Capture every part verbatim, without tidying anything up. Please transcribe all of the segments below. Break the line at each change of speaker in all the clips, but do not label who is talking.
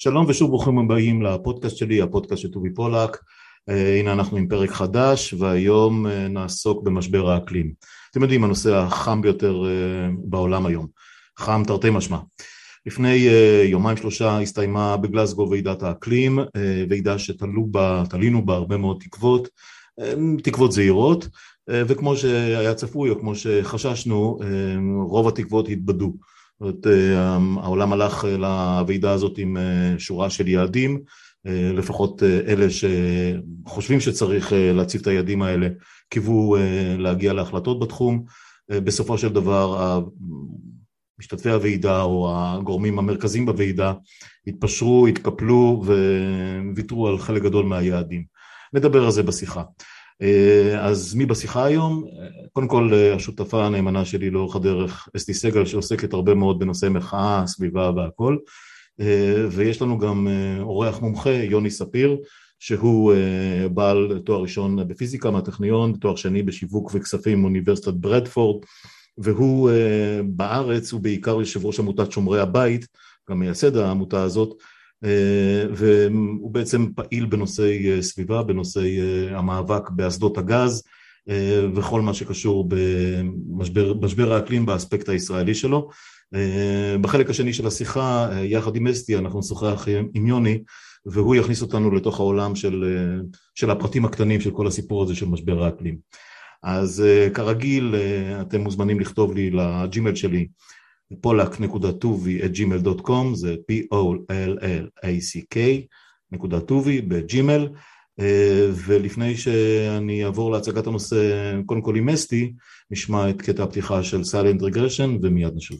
שלום ושוב ברוכים הבאים לפודקאסט שלי, הפודקאסט של טובי פולק. הנה אנחנו עם פרק חדש, והיום נעסוק במשבר האקלים. אתם יודעים, הנושא החם ביותר בעולם היום, חם תרתי משמע. לפני יומיים שלושה הסתיימה בגלזגו ועידת האקלים, ועידה שתלו בה, תלינו בה הרבה מאוד תקוות, תקוות זהירות, וכמו שהיה צפוי או כמו שחששנו, רוב התקוות התבדו. העולם הלך לוועידה הזאת עם שורה של יעדים, לפחות אלה שחושבים שצריך להציב את היעדים האלה קיוו להגיע להחלטות בתחום. בסופו של דבר משתתפי הוועידה או הגורמים המרכזיים בוועידה התפשרו, התקפלו וויתרו על חלק גדול מהיעדים. נדבר על זה בשיחה. אז מי בשיחה היום? קודם כל השותפה הנאמנה שלי לאורך הדרך, אסתי סגל, שעוסקת הרבה מאוד בנושא מחאה, סביבה והכל, ויש לנו גם אורח מומחה, יוני ספיר, שהוא בעל תואר ראשון בפיזיקה מהטכניון, תואר שני בשיווק וכספים מאוניברסיטת ברדפורד, והוא בארץ, הוא בעיקר יושב ראש עמותת שומרי הבית, גם מייסד העמותה הזאת, והוא בעצם פעיל בנושאי סביבה, בנושאי המאבק באסדות הגז, וכל מה שקשור במשבר האקלים באספקט הישראלי שלו. בחלק השני של השיחה, יחד עם אסתי, אנחנו נשוחח עם יוני, והוא יכניס אותנו לתוך העולם של, של הפרטים הקטנים של כל הסיפור הזה של משבר האקלים. אז כרגיל, אתם מוזמנים לכתוב לי לג'ימייל שלי, פולק נקודה טובי את ג'ימייל דוט קום, זה פי או אל אל איי סי קיי נקודה טובי בג'ימייל. ולפני שאני אעבור להצגת הנושא, קודם כל עם אסתי, נשמע את קטע הפתיחה של Silent Regression ומיד נשוב.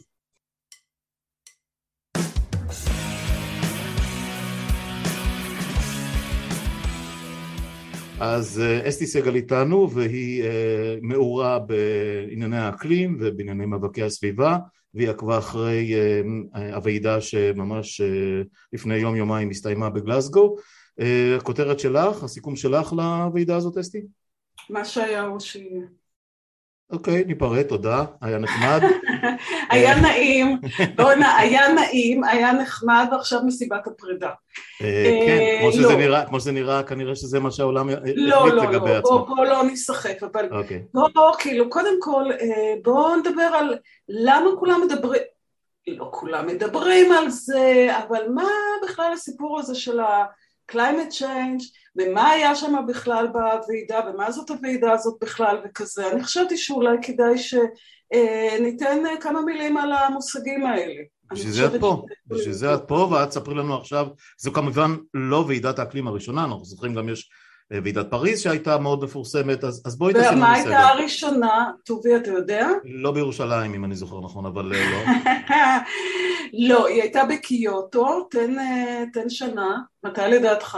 אז אסתי סגל איתנו, והיא מעורה בענייני האקלים ובענייני מאבקי הסביבה, והיא עקבה אחרי הוועידה שממש לפני יום יומיים הסתיימה בגלזגו. הכותרת שלך, הסיכום שלך לוועידה הזאת, אסתי?
מה שהיה הוא שיהיה.
אוקיי, ניפרד, תודה, היה נחמד.
היה נעים, היה נעים, היה נחמד, ועכשיו מסיבת הפרידה.
כן, כמו שזה נראה, כנראה שזה מה שהעולם החליט לגבי עצמו.
לא, לא, בוא לא נשחק, אבל בוא, כאילו, קודם כל, בוא נדבר על למה כולם מדברים, לא כולם מדברים על זה, אבל מה בכלל הסיפור הזה של ה-climate change, ומה היה שם בכלל בוועידה, ומה זאת הוועידה הזאת בכלל וכזה. אני חשבתי שאולי כדאי שניתן כמה מילים על המושגים האלה.
בשביל זה את פה, בשביל זה את פה, ואת ספרי לנו עכשיו, זו כמובן לא ועידת האקלים הראשונה, אנחנו זוכרים גם יש ועידת פריז שהייתה מאוד מפורסמת, אז בואי תשימו בסדר.
ומה הייתה הראשונה, טובי, אתה יודע?
לא בירושלים, אם אני זוכר נכון, אבל לא.
לא, היא הייתה בקיוטו, תן שנה, מתי לדעתך?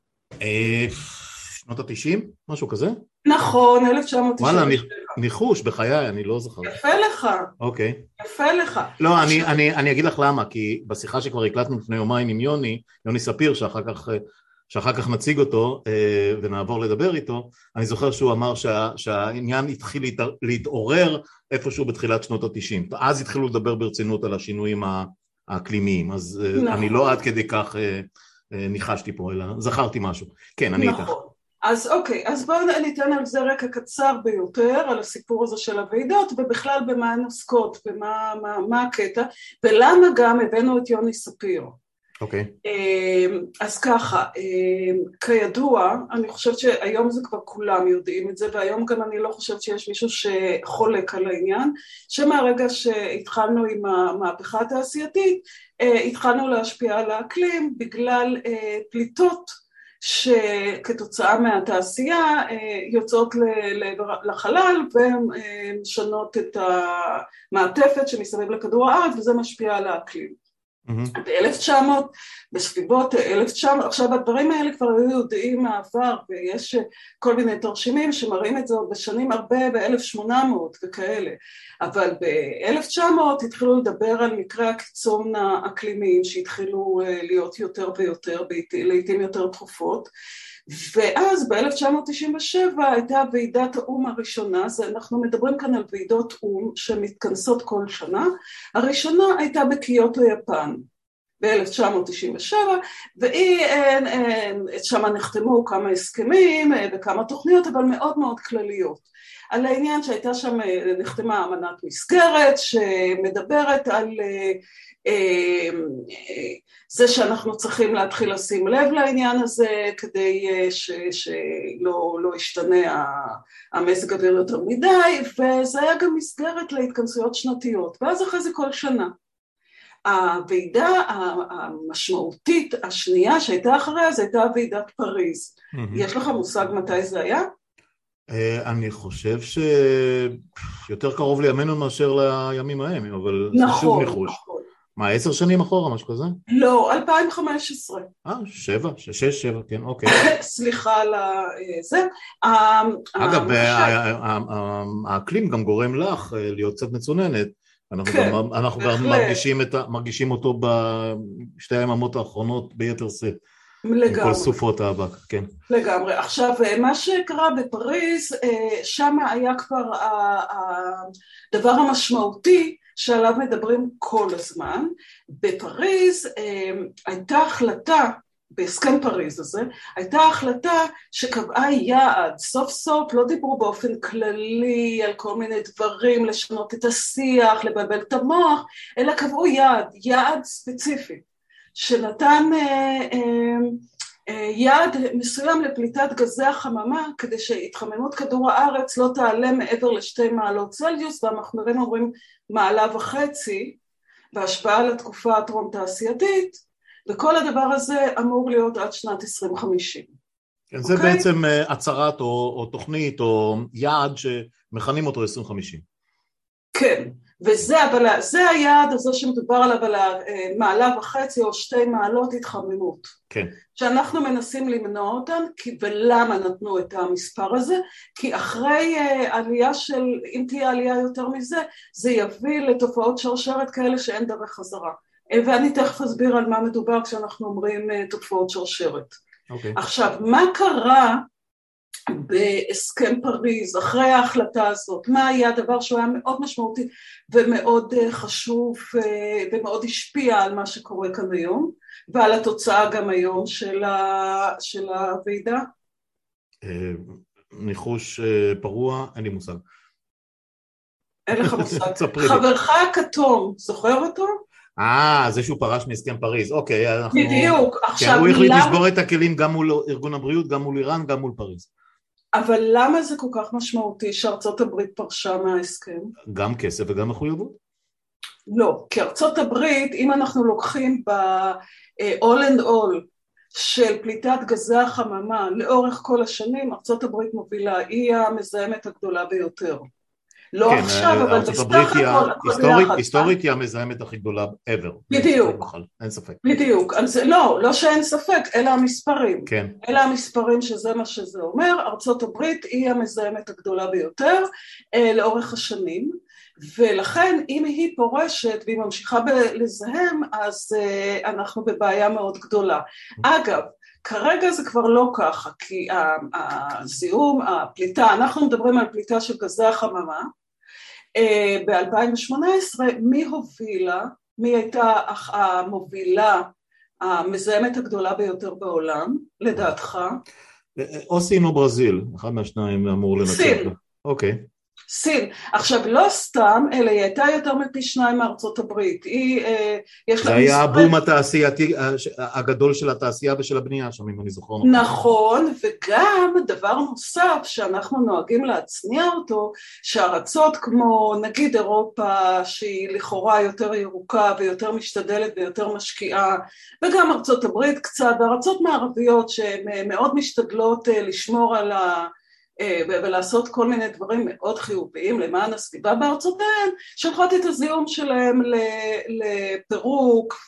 שנות ה-תשעים, משהו כזה?
נכון, אלף תשע מאות תשעים ושבע.
וואלה, ניחוש, בחיי, אני לא זוכר.
יפה לך.
אוקיי.
יפה לך.
לא, אני, אני, אני אגיד לך למה, כי בשיחה שכבר הקלטנו לפני יומיים עם יוני, יוני ספיר, שאחר כך, שאחר כך נציג אותו ונעבור לדבר איתו, אני זוכר שהוא אמר שה, שהעניין התחיל להתעורר איפשהו בתחילת שנות ה-תשעים. אז התחילו לדבר ברצינות על השינויים האקלימיים, אז נכון. אני לא עד כדי כך ניחשתי פה, אלא זכרתי משהו. כן, אני
נכון.
איתך.
אז אוקיי, אז בואו ניתן על זה רקע קצר ביותר, על הסיפור הזה של הוועידות, ובכלל במה הן עוסקות, ומה מה, מה הקטע, ולמה גם הבאנו את יוני ספיר.
אוקיי.
אז ככה, כידוע, אני חושבת שהיום זה כבר כולם יודעים את זה, והיום גם אני לא חושבת שיש מישהו שחולק על העניין, שמהרגע שהתחלנו עם המהפכה התעשייתית, התחלנו להשפיע על האקלים בגלל פליטות, שכתוצאה מהתעשייה יוצאות לחלל ומשנות את המעטפת שמסביב לכדור הארץ, וזה משפיע על האקלים. ב-אלף תשע מאות, בסביבות אלף תשע מאות, עכשיו הדברים האלה כבר היו יודעים מהעבר, ויש כל מיני תרשימים שמראים את זה עוד בשנים הרבה, ב-אלף שמונה מאות וכאלה, אבל ב-אלף תשע מאות התחילו לדבר על מקרי הקיצון האקלימיים שהתחילו להיות יותר ויותר, לעתים יותר תכופות, ואז ב-אלף תשע מאות תשעים ושבע הייתה ועידת האום הראשונה, זה אנחנו מדברים כאן על ועידות אום שמתכנסות כל שנה, הראשונה הייתה בקיוטו יפן, ב-אלף תשע מאות תשעים ושבע, והיא, שם נחתמו כמה הסכמים וכמה תוכניות, אבל מאוד מאוד כלליות. על העניין שהייתה שם, נחתמה אמנת מסגרת, שמדברת על זה שאנחנו צריכים להתחיל לשים לב לעניין הזה, כדי שלא לא ישתנה המזג אוויר יותר מדי, וזה היה גם מסגרת להתכנסויות שנתיות, ואז אחרי זה כל שנה. הוועידה המשמעותית השנייה שהייתה אחריה, זה הייתה ועידת פריז. יש לך מושג מתי זה היה?
אני חושב שיותר קרוב לימינו מאשר לימים ההם, אבל
נכון,
זה שוב ניחוש.
נכון.
מה, עשר שנים אחורה, משהו כזה?
לא, אלפיים וחמש עשרה.
אה, שבע, שש, שבע, כן, אוקיי.
סליחה על זה.
אגב, האקלים גם גורם לך להיות קצת מצוננת. אנחנו גם מרגישים אותו בשתי היממות האחרונות ביתר שאת.
לגמרי.
כל סופות האבק, כן.
לגמרי. עכשיו, מה שקרה בפריז, שם היה כבר הדבר המשמעותי שעליו מדברים כל הזמן. בפריז הייתה החלטה, בהסכם פריז הזה, הייתה החלטה שקבעה יעד, סוף סוף לא דיברו באופן כללי על כל מיני דברים, לשנות את השיח, לבלבל את המוח, אלא קבעו יעד, יעד ספציפי, שנתן אה, אה, אה, יעד מסוים לפליטת גזי החממה, כדי שהתחממות כדור הארץ לא תעלה מעבר לשתי מעלות צלזיוס, והמחקרים אומרים מעלה וחצי, בהשפעה על התקופה הטרום תעשייתית, וכל הדבר הזה אמור להיות עד שנת עשרים חמישים.
כן, זה okay? בעצם הצהרת או, או תוכנית או יעד שמכנים אותו עשרים חמישים.
כן, וזה אבל, זה היעד הזה שמדובר עליו על מעלה וחצי או שתי מעלות התחממות.
כן.
שאנחנו מנסים למנוע אותן, כי, ולמה נתנו את המספר הזה? כי אחרי עלייה של, אם תהיה עלייה יותר מזה, זה יביא לתופעות שרשרת כאלה שאין דרך חזרה. ואני תכף אסביר על מה מדובר כשאנחנו אומרים תופעות שרשרת.
Okay.
עכשיו, מה קרה בהסכם פריז אחרי ההחלטה הזאת? מה היה הדבר שהוא היה מאוד משמעותי ומאוד חשוב ומאוד השפיע על מה שקורה כאן היום, ועל התוצאה גם היום של, ה... של הוועידה?
ניחוש פרוע, אין לי מושג.
אין לך מושג. חברך הכתום, זוכר אותו?
אה, זה שהוא פרש מהסכם פריז, אוקיי, אנחנו...
בדיוק, עכשיו...
הוא החליט לשבור את הכלים גם מול ארגון הבריאות, גם מול איראן, גם מול פריז.
אבל למה זה כל כך משמעותי שארצות הברית פרשה מההסכם?
גם כסף וגם מחויבות?
לא, כי ארצות הברית, אם אנחנו לוקחים ב-all and all של פליטת גזי החממה לאורך כל השנים, ארצות הברית מובילה, היא המזהמת הגדולה ביותר. לא כן, עכשיו, אבל בסך הכל,
היסטורית, היסטורית היא המזהמת הכי גדולה ever.
בדיוק.
אין ספק.
בדיוק. אז לא, לא שאין ספק, אלה המספרים.
כן.
אלה המספרים שזה מה שזה אומר, ארצות הברית היא המזהמת הגדולה ביותר אה, לאורך השנים, ולכן אם היא פורשת והיא ממשיכה לזהם, אז אה, אנחנו בבעיה מאוד גדולה. אגב, כרגע זה כבר לא ככה, כי הזיהום, הפליטה, אנחנו מדברים על פליטה של גזי החממה, ב-אלפיים שמונה עשרה, מי הובילה, מי הייתה המובילה, המזהמת הגדולה ביותר בעולם, לדעתך?
או סין או ברזיל, אחד מהשניים אמור לנצח.
סין.
אוקיי.
סין. עכשיו, לא סתם, אלא היא הייתה יותר מפי שניים מארצות הברית. היא, יש
זה היה הבום התעשייתי הגדול של התעשייה ושל הבנייה שם, אם אני זוכר.
נכון, וגם דבר נוסף שאנחנו נוהגים להצניע אותו, שארצות כמו נגיד אירופה, שהיא לכאורה יותר ירוקה ויותר משתדלת ויותר משקיעה, וגם ארצות הברית קצת, וארצות מערביות שהן מאוד משתדלות לשמור על ה... ולעשות כל מיני דברים מאוד חיוביים למען הסביבה בארצותיהן, שולחות את הזיהום שלהם לפירוק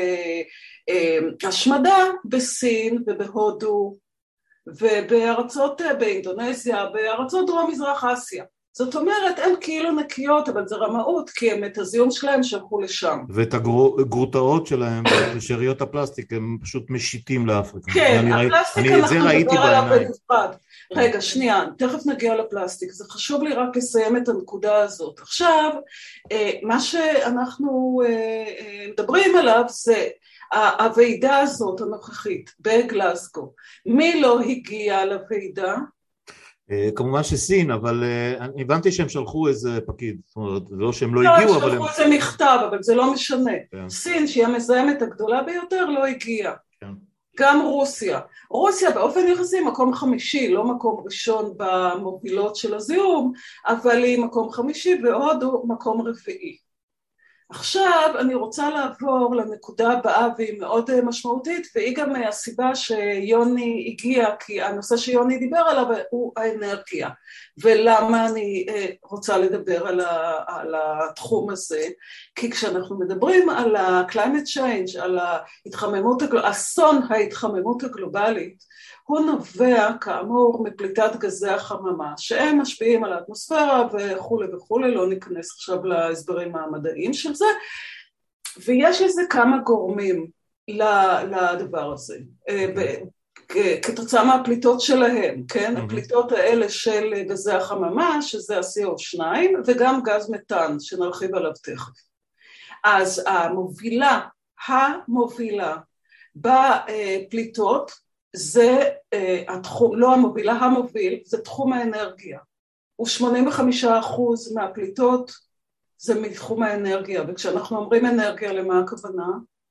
ולהשמדה בסין ובהודו ובארצות, באינדונזיה, בארצות דרום מזרח אסיה. זאת אומרת, הן כאילו נקיות, אבל זה רמאות, כי הם את הזיהום שלהם שלחו לשם.
ואת הגרוטאות שלהם, ושאריות הפלסטיק, הם פשוט משיתים לאפריקה.
כן, הפלסטיק אנחנו נדבר עליו בנפרד. רגע, שנייה, תכף נגיע לפלסטיק, זה חשוב לי רק לסיים את הנקודה הזאת. עכשיו, מה שאנחנו מדברים עליו זה, הוועידה הזאת הנוכחית בגלסגו, מי לא הגיע לוועידה?
כמובן שסין, אבל הבנתי שהם שלחו איזה פקיד, זאת אומרת, לא שהם לא
לא,
הגיעו,
הם
אבל הם...
שלחו איזה מכתב, אבל זה לא משנה.
כן.
סין, שהיא המזהמת הגדולה ביותר, לא הגיעה.
כן.
גם רוסיה. רוסיה באופן יחסי מקום חמישי, לא מקום ראשון במובילות של הזיהום, אבל היא מקום חמישי והודו מקום רביעי. עכשיו אני רוצה לעבור לנקודה הבאה והיא מאוד משמעותית, והיא גם הסיבה שיוני הגיע, כי הנושא שיוני דיבר עליו הוא האנרגיה. ולמה אני רוצה לדבר על, ה, על התחום הזה? כי כשאנחנו מדברים על ה-climate change, על ההתחממות, אסון ההתחממות הגלובלית, הוא נובע כאמור מפליטת גזי החממה, שהם משפיעים על האטמוספירה וכו' וכו', לא ניכנס עכשיו להסברים המדעיים של זה, ויש לזה כמה גורמים לדבר הזה, כתוצאה מהפליטות שלהם, כן? הפליטות האלה של גזי החממה, שזה ה-סי או שתיים, וגם גז מתאן, שנרחיב עליו תכף. אז המובילה, המובילה בפליטות, זה התחום, לא המובילה, המוביל, זה תחום האנרגיה. ו-שמונים וחמישה אחוז מהפליטות זה מתחום האנרגיה, וכשאנחנו אומרים אנרגיה, למה הכוונה?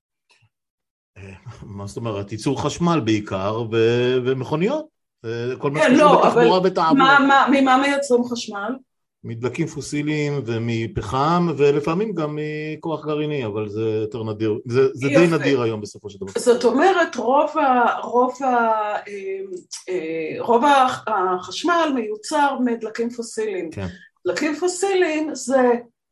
מה זאת אומרת? ייצור חשמל בעיקר, ו- ומכוניות. כל מה
כן,
שקשור
לא,
בתחבורה
אבל
ותעבורה.
מה, מה, ממה מייצרים חשמל?
מדלקים פוסיליים ומפחם, ולפעמים גם מכוח גרעיני, אבל זה יותר נדיר, זה, זה די נדיר היום בסופו של דבר.
זאת אומרת, רוב, ה, רוב, ה, רוב החשמל מיוצר מדלקים פוסיליים. כן. דלקים פוסיליים זה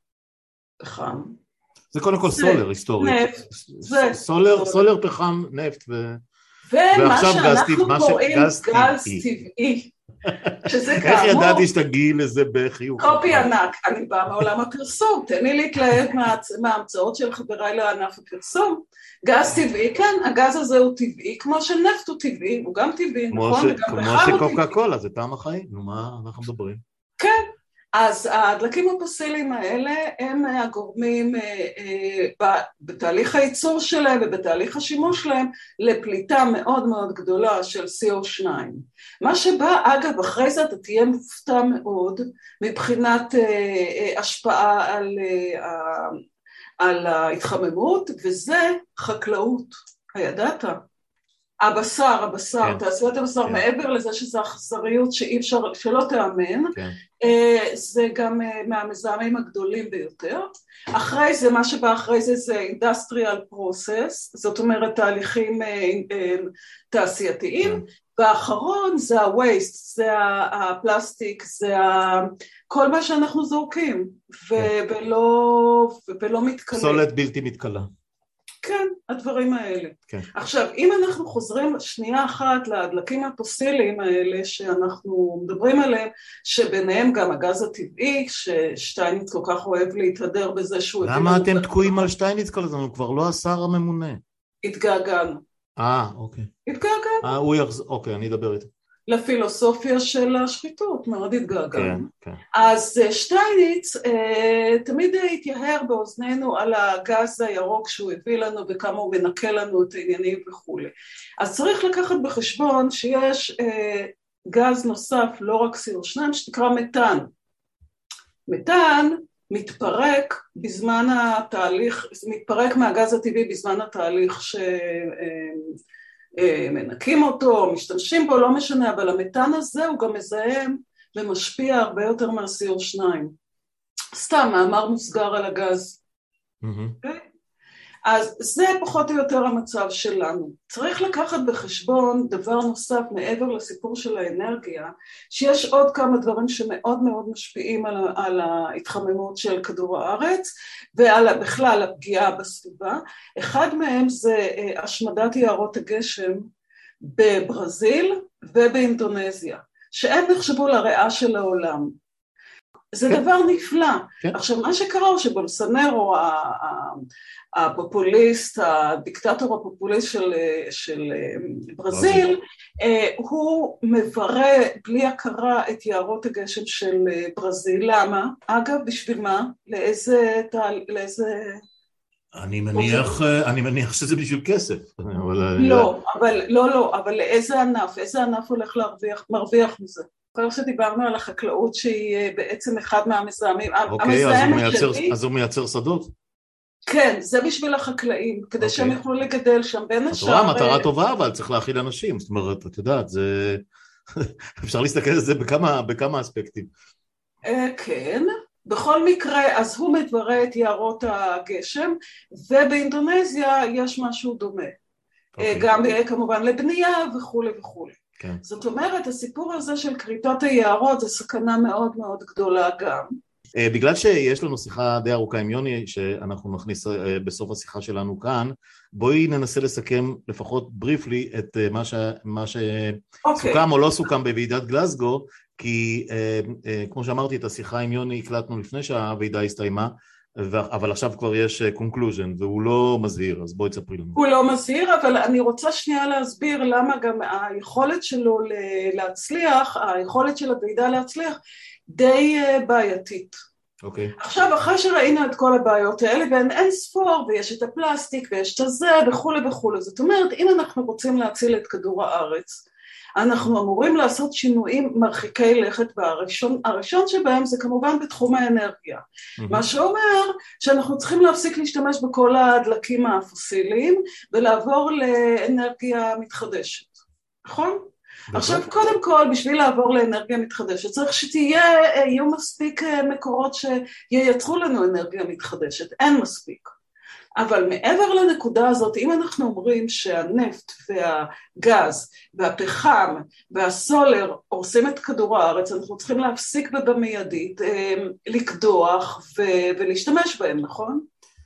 פחם.
זה קודם כל סולר היסטורית.
נפט. זה
סולר, סולר, פחם, נפט ו...
ומה שאנחנו קוראים גז טבעי. שזה כאמור...
איך ידעתי שתגיעי לזה בחיוך?
קופי ענק, אני באה מעולם הפרסום, תן לי להתלהב מההמצאות של חבריי לענף הפרסום. גז טבעי, כן, הגז הזה הוא טבעי, כמו שנפט הוא טבעי, הוא גם טבעי, נכון?
כמו שקוקה קולה, זה טעם החיים, נו מה אנחנו מדברים?
כן. אז הדלקים הפוסיליים האלה הם הגורמים בתהליך הייצור שלהם ובתהליך השימוש שלהם לפליטה מאוד מאוד גדולה של סי או שתיים. מה שבא, אגב, אחרי זה אתה תהיה מופתע מאוד מבחינת השפעה על, על ההתחממות, וזה חקלאות, הידעת? הבשר, הבשר, כן. תעשיית הבשר, כן. מעבר לזה שזה אכזריות שאי אפשר, שלא תאמן, כן. זה גם מהמזהמים הגדולים ביותר. אחרי זה, מה שבא אחרי זה זה industrial process, זאת אומרת תהליכים תעשייתיים, כן. והאחרון זה ה-waste, זה הפלסטיק, זה כל מה שאנחנו זורקים, כן. ולא, ולא מתכלה.
פסולת בלתי מתכלה.
כן, הדברים האלה. כן. עכשיו, אם אנחנו חוזרים שנייה אחת לדלקים הפוסיליים האלה שאנחנו מדברים עליהם, שביניהם גם הגז הטבעי, ששטייניץ כל כך אוהב להתהדר בזה שהוא...
למה אתם תקועים על שטייניץ כל הזמן? הוא כבר לא השר הממונה.
התגעגענו.
אה, אוקיי.
התגעגענו.
אה, הוא יחזור, אוקיי, אני אדבר איתו.
לפילוסופיה של השחיתות, מאוד התגעגענו.
כן, כן.
אז שטייניץ אה, תמיד התייהר באוזנינו על הגז הירוק שהוא הביא לנו וכמה הוא מנקה לנו את העניינים וכו'. אז צריך לקחת בחשבון שיש אה, גז נוסף, לא רק סי או שתיים, שנקרא מתאן. מתאן מתפרק בזמן התהליך, מתפרק מהגז הטבעי בזמן התהליך ש... אה, מנקים אותו, משתמשים בו, לא משנה, אבל המתאן הזה הוא גם מזהם ומשפיע הרבה יותר מה-סי או שתיים. סתם, מאמר מוסגר על הגז. Mm-hmm. Okay? אז זה פחות או יותר המצב שלנו. צריך לקחת בחשבון דבר נוסף מעבר לסיפור של האנרגיה, שיש עוד כמה דברים שמאוד מאוד משפיעים על, על ההתחממות של כדור הארץ, ועל בכלל הפגיעה בסביבה. אחד מהם זה השמדת יערות הגשם בברזיל ובאינדונזיה, שהם נחשבו לריאה של העולם. זה כן. דבר נפלא. כן. עכשיו, מה שקרה הוא שבולסונרו, הפופוליסט, הדיקטטור הפופוליסט של, של ברזיל, הוא מברה בלי הכרה את יערות הגשם של ברזיל. למה? אגב, בשביל מה? לאיזה... לאיזה...
אני מניח, אני מניח שזה בשביל כסף.
לא, אבל, לא, לא, אבל לאיזה ענף, איזה ענף הולך להרוויח, מרוויח מזה? כל שדיברנו על החקלאות שהיא בעצם אחד מהמזהמים,
אוקיי, אז הוא מייצר שדות?
כן, זה בשביל החקלאים, כדי שהם יוכלו לגדל שם בין השאר.
את רואה, מטרה טובה, אבל צריך להכיל אנשים, זאת אומרת, את יודעת, זה... אפשר להסתכל על זה בכמה אספקטים.
כן. בכל מקרה, אז הוא מדברה את יערות הגשם, ובאינדונזיה יש משהו דומה. Okay. גם כמובן לבנייה וכו' וכו'. Okay. זאת אומרת, הסיפור הזה של כריתות היערות זה סכנה מאוד מאוד גדולה גם.
בגלל שיש לנו שיחה די ארוכה עם יוני, שאנחנו נכניס בסוף השיחה שלנו כאן, בואי ננסה לסכם לפחות בריפלי את מה, ש... מה שסוכם okay. או לא סוכם בוועידת גלסגו, כי כמו שאמרתי, את השיחה עם יוני הקלטנו לפני שהוועידה הסתיימה, אבל עכשיו כבר יש conclusion, והוא לא מזהיר, אז בואי תספרי לנו.
הוא לא מזהיר, אבל אני רוצה שנייה להסביר למה גם היכולת שלו להצליח, היכולת של הוועידה להצליח, די בעייתית.
אוקיי.
Okay. עכשיו, אחרי שראינו את כל הבעיות האלה, והן אין ספור, ויש את הפלסטיק, ויש את הזה, וכו' וכו'. זאת אומרת, אם אנחנו רוצים להציל את כדור הארץ, אנחנו אמורים לעשות שינויים מרחיקי לכת, והראשון הראשון שבהם זה כמובן בתחום האנרגיה. Mm-hmm. מה שאומר שאנחנו צריכים להפסיק להשתמש בכל הדלקים הפוסיליים, ולעבור לאנרגיה מתחדשת. נכון? עכשיו, קודם כל, בשביל לעבור לאנרגיה מתחדשת, צריך שתהיה, יהיו מספיק מקורות שייצרו לנו אנרגיה מתחדשת. אין מספיק. אבל מעבר לנקודה הזאת, אם אנחנו אומרים שהנפט והגז והפחם והסולר הורסים את כדור הארץ, אנחנו צריכים להפסיק במיידית, לקדוח ולהשתמש בהם, נכון?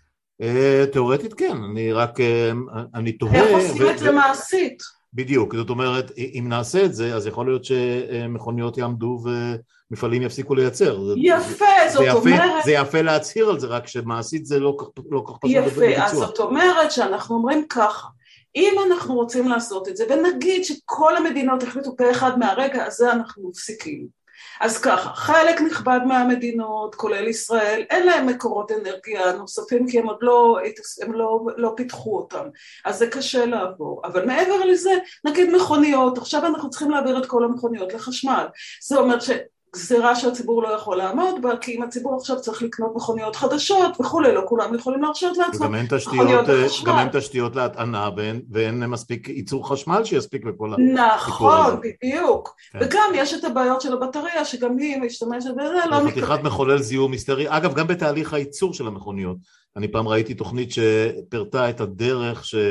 תיאורטית כן, אני רק, אני תוהה...
איך עושים את זה מעשית?
בדיוק, זאת אומרת, אם נעשה את זה, אז יכול להיות שמכוניות יעמדו ומפעלים יפסיקו לייצר.
יפה, זאת אומרת...
זה יפה להצהיר על זה, רק שמעשית זה לא כך פשוט
בביצוע. יפה, אז זאת אומרת שאנחנו אומרים ככה, אם אנחנו רוצים לעשות את זה, ונגיד שכל המדינות החליטו פה אחד מהרגע הזה, אנחנו מפסיקים. אז ככה, חלק נכבד מהמדינות, כולל ישראל, אין להם מקורות אנרגיה נוספים, כי הם עוד לא, הם לא, לא פיתחו אותם. אז זה קשה לעבור. אבל מעבר לזה, נגיד מכוניות, עכשיו אנחנו צריכים להעביר את כל המכוניות לחשמל. זה אומר שגזירה שהציבור לא יכול לעמוד בה, כי אם הציבור עכשיו צריך לקנות מכוניות חדשות וכולי, לא כולם יכולים להרשות לעצמם.
וגם אין תשתיות, גם אין תשתיות להטענה, ואין, ואין מספיק ייצור חשמל שיספיק לכל הסיפור הזה.
נכון, בדיוק. כן. וגם יש את הבעיות של הבטריה, שגם היא משתמשת בזה, לא
מתקבל. חתיכת מחולל זיהום היסטרי. אגב, גם בתהליך הייצור של המכוניות. אני פעם ראיתי תוכנית שפרטה את הדרך ש...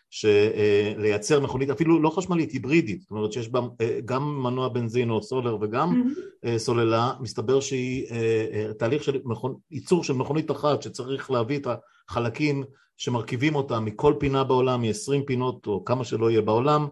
שלייצר מכונית, אפילו לא חשמלית, היברידית, זאת אומרת שיש בה גם מנוע בנזין או סולר וגם mm-hmm. סוללה, מסתבר שהיא תהליך של מכונ... ייצור של מכונית אחת, שצריך להביא את החלקים שמרכיבים אותה מכל פינה בעולם, מ-עשרים פינות או כמה שלא יהיה בעולם,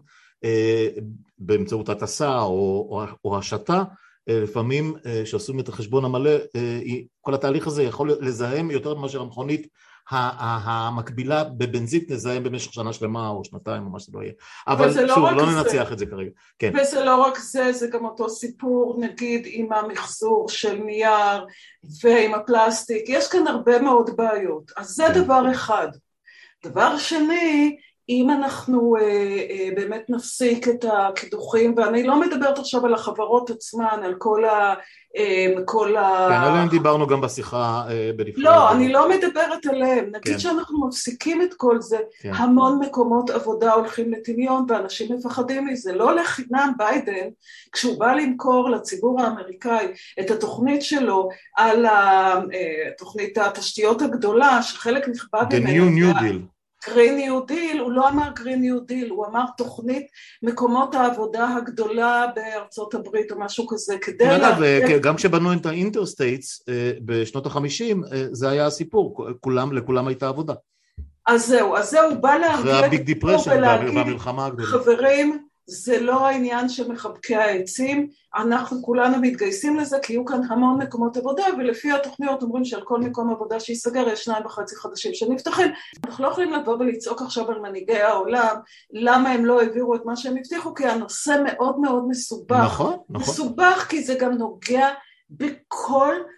באמצעות הטסה או, או, או השתה, לפעמים שעושים את החשבון המלא, כל התהליך הזה יכול לזהם יותר מאשר המכונית המקבילה בבנזין נזהם במשך שנה שלמה או שנתיים או מה שזה לא יהיה. אבל שוב, לא ננצח את זה כרגע. כן.
וזה לא רק זה, זה גם אותו סיפור, נגיד עם המחזור של נייר ועם הפלסטיק, יש כאן הרבה מאוד בעיות. אז זה כן. דבר אחד. דבר שני, אם אנחנו אה, אה, באמת נפסיק את הקידוחים, ואני לא מדברת עכשיו על החברות עצמן, על כל ה... אה, כל ה...
כן, עליהם דיברנו גם בשיחה אה, בנפרד.
לא, אני לא מדברת עליהם. נגיד כן. שאנחנו מפסיקים את כל זה, כן. המון מקומות עבודה הולכים לטמיון, ואנשים מפחדים מזה. לא לחינם ביידן, כשהוא בא למכור לציבור האמריקאי את התוכנית שלו, על התוכנית התשתיות הגדולה, שחלק נכבד
ממנו... The New New Deal.
גרין ניו דיל, הוא לא אמר גרין ניו דיל, הוא אמר תוכנית מקומות העבודה הגדולה בארצות הברית או משהו כזה, כדי...
אגב, גם כשבנו את האינטרסטייטס בשנות החמישים, זה היה הסיפור, לכולם הייתה עבודה.
אז זהו, אז זהו, בא להרגיע...
אחרי הביג דיפרשן והמלחמה הגדולה.
חברים, זה לא העניין של מחבקי העצים, אנחנו כולנו מתגייסים לזה, כי יהיו כאן המון מקומות עבודה, ולפי התוכניות אומרים שעל כל מקום עבודה שיסגר, יש שניים וחצי חדשים שנפתחים. אנחנו לא יכולים לבוא ולצעוק עכשיו על מנהיגי העולם, למה הם לא העבירו את מה שהם הבטיחו, כי הנושא מאוד מאוד מסובך.
נכון, נכון.
מסובך כי זה גם נוגע בכל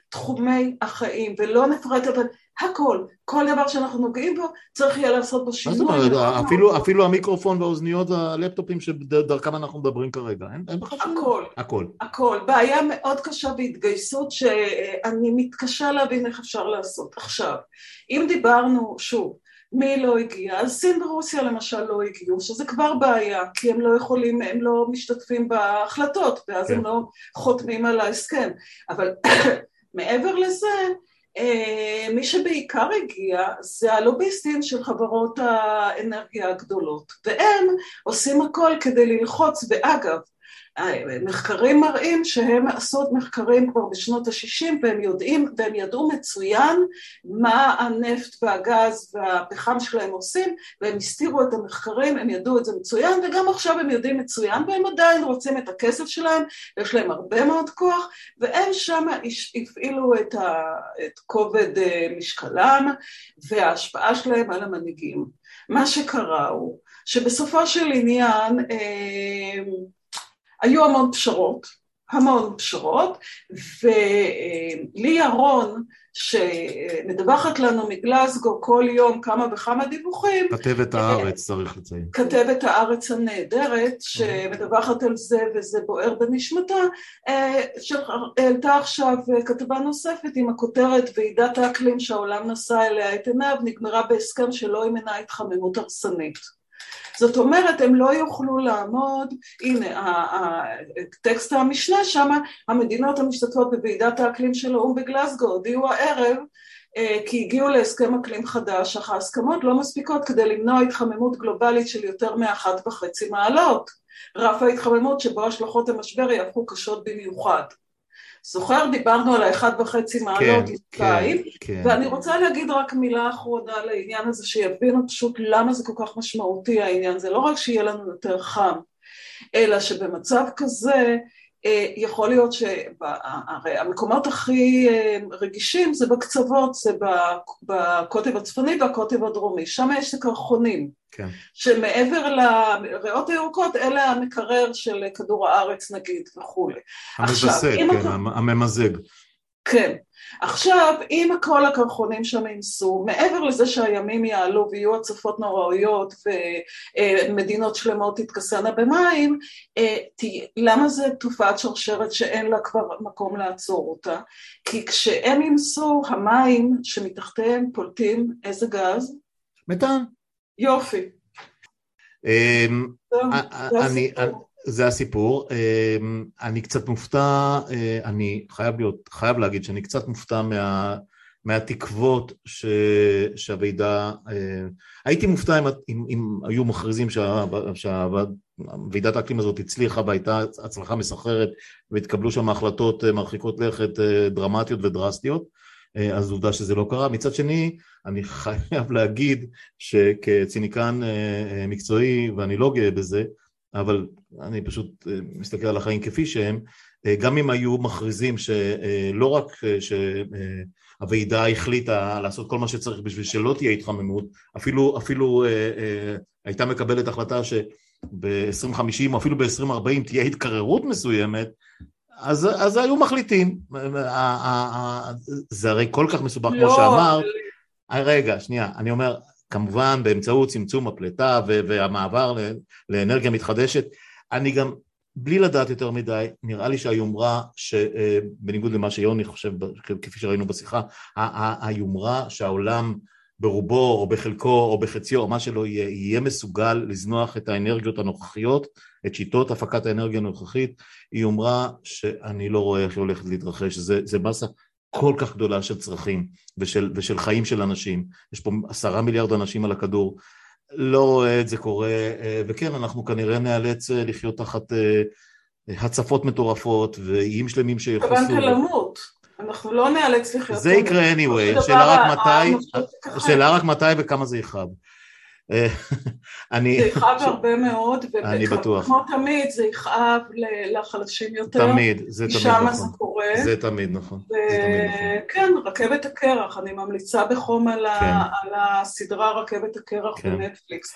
תחומי החיים, ולא נפרט אבל הכל, כל דבר שאנחנו נוגעים בו, צריך יהיה לעשות בו שינוי.
זאת אומרת, אפילו, אפילו המיקרופון והאוזניות, הלפטופים שדרכם אנחנו מדברים כרגע, אין, אין בכלל שאלה.
הכל,
הכל.
הכל. בעיה מאוד קשה בהתגייסות, שאני מתקשה להבין איך אפשר לעשות. עכשיו, אם דיברנו, שוב, מי לא הגיע? אז סין ורוסיה למשל לא הגיעו, שזה כבר בעיה, כי הם לא יכולים, הם לא משתתפים בהחלטות, ואז כן. הם לא חותמים על ההסכם. אבל מעבר לזה, מי שבעיקר הגיע זה הלוביסטים של חברות האנרגיה הגדולות, והם עושים הכל כדי ללחוץ, ואגב, מחקרים מראים שהם עשות מחקרים כבר בשנות ה-שישים והם יודעים, והם ידעו מצוין מה הנפט והגז והפחם שלהם עושים, והם הסתירו את המחקרים, הם ידעו את זה מצוין, וגם עכשיו הם יודעים מצוין, והם עדיין רוצים את הכסף שלהם, יש להם הרבה מאוד כוח, והם שם הפעילו את, ה, את כובד משקלם, וההשפעה שלהם על המנהיגים. מה שקרה הוא, שבסופו של עניין, היו המון פשרות, המון פשרות, ולי ירון, שמדווחת לנו מגלסגו כל יום כמה וכמה דיווחים,
כתבת הארץ, צריך לציין.
כתבת הארץ הנהדרת, שמדווחת על זה וזה בוער בנשמתה, שהעלתה עכשיו כתבה נוספת עם הכותרת ועידת האקלים שהעולם נשא אליה את עיניו, נגמרה בהסכם שלא ימנע התחממות הרסנית. זאת אומרת, הם לא יוכלו לעמוד, הנה, הטקסט המשנה שם, המדינות המשתתפות בוועידת האקלים של האו"ם בגלסגו, הודיעו הערב, כי הגיעו להסכם אקלים חדש, אך ההסכמות לא מספיקות כדי למנוע התחממות גלובלית של יותר מאחת וחצי מעלות. רף ההתחממות שבו השלכות המשבר יהפכו קשות במיוחד. זוכר, דיברנו על האחת וחצי מעלות לפעמים, כן, כן. ואני רוצה להגיד רק מילה אחרונה לעניין הזה, שיבינו פשוט למה זה כל כך משמעותי העניין, זה לא רק שיהיה לנו יותר חם, אלא שבמצב כזה, יכול להיות שהמקומות הכי רגישים זה בקצוות, זה בקוטב הצפוני והקוטב הדרומי, שם יש הקרחונים, כן. שמעבר לריאות הירוקות, אלה המקרר של כדור הארץ נגיד וכו'.
המבסד, כן, אתה... הממזג.
כן. עכשיו, אם כל הקרחונים שם ינסו, מעבר לזה שהימים יעלו ויהיו הצפות נוראיות ומדינות שלמות תתכסנה במים, למה זה תופעת שרשרת שאין לה כבר מקום לעצור אותה? כי כשהם ינסו, המים שמתחתיהם פולטים איזה גז?
מתאן.
יופי.
אני... זה הסיפור, אני קצת מופתע, אני חייב להיות, חייב להגיד שאני קצת מופתע מה, מהתקוות ש, שהוועידה, הייתי מופתע אם, אם, אם היו מכריזים שה, שהוועידת האקלים הזאת הצליחה והייתה הצלחה מסחררת והתקבלו שם החלטות מרחיקות לכת דרמטיות ודרסטיות, אז עובדה שזה לא קרה. מצד שני, אני חייב להגיד שכציניקן מקצועי, ואני לא גאה בזה, אבל אני פשוט מסתכל על החיים כפי שהם, גם אם היו מכריזים שלא רק שהוועידה החליטה לעשות כל מה שצריך בשביל שלא תהיה התחממות, אפילו, אפילו הייתה מקבלת החלטה שב-עשרים חמישים או אפילו ב-עשרים ארבעים תהיה התקררות מסוימת, אז, אז היו מחליטים. זה הרי כל כך מסובך כמו שאמרת. רגע, שנייה, אני אומר, כמובן באמצעות צמצום הפלטה והמעבר לאנרגיה מתחדשת, אני גם, בלי לדעת יותר מדי, נראה לי שהיומרה, שבניגוד למה שיוני חושב, כפי שראינו בשיחה, היומרה שהעולם ברובו או בחלקו או בחציו, או מה שלא יהיה, יהיה מסוגל לזנוח את האנרגיות הנוכחיות, את שיטות הפקת האנרגיה הנוכחית, היא יומרה שאני לא רואה איך היא הולכת להתרחש, זה, זה מסה כל כך גדולה של צרכים ושל, ושל חיים של אנשים, יש פה עשרה מיליארד אנשים על הכדור, לא רואה את זה קורה, וכן, אנחנו כנראה נאלץ לחיות תחת הצפות מטורפות, ואיים שלמים שיחוסו.
כוון כלמות, אנחנו לא נאלץ לחיות.
זה יקרה anyway, השאלה רק מתי, השאלה רק מתי וכמה זה יכאב.
זה יכאב הרבה מאוד, וכמו תמיד זה יכאב לחלשים יותר,
תמיד, זה תמיד
נכון, זה קורה,
זה תמיד נכון,
כן, רכבת הקרח, אני ממליצה בחום על הסדרה רכבת הקרח בנטפליקס.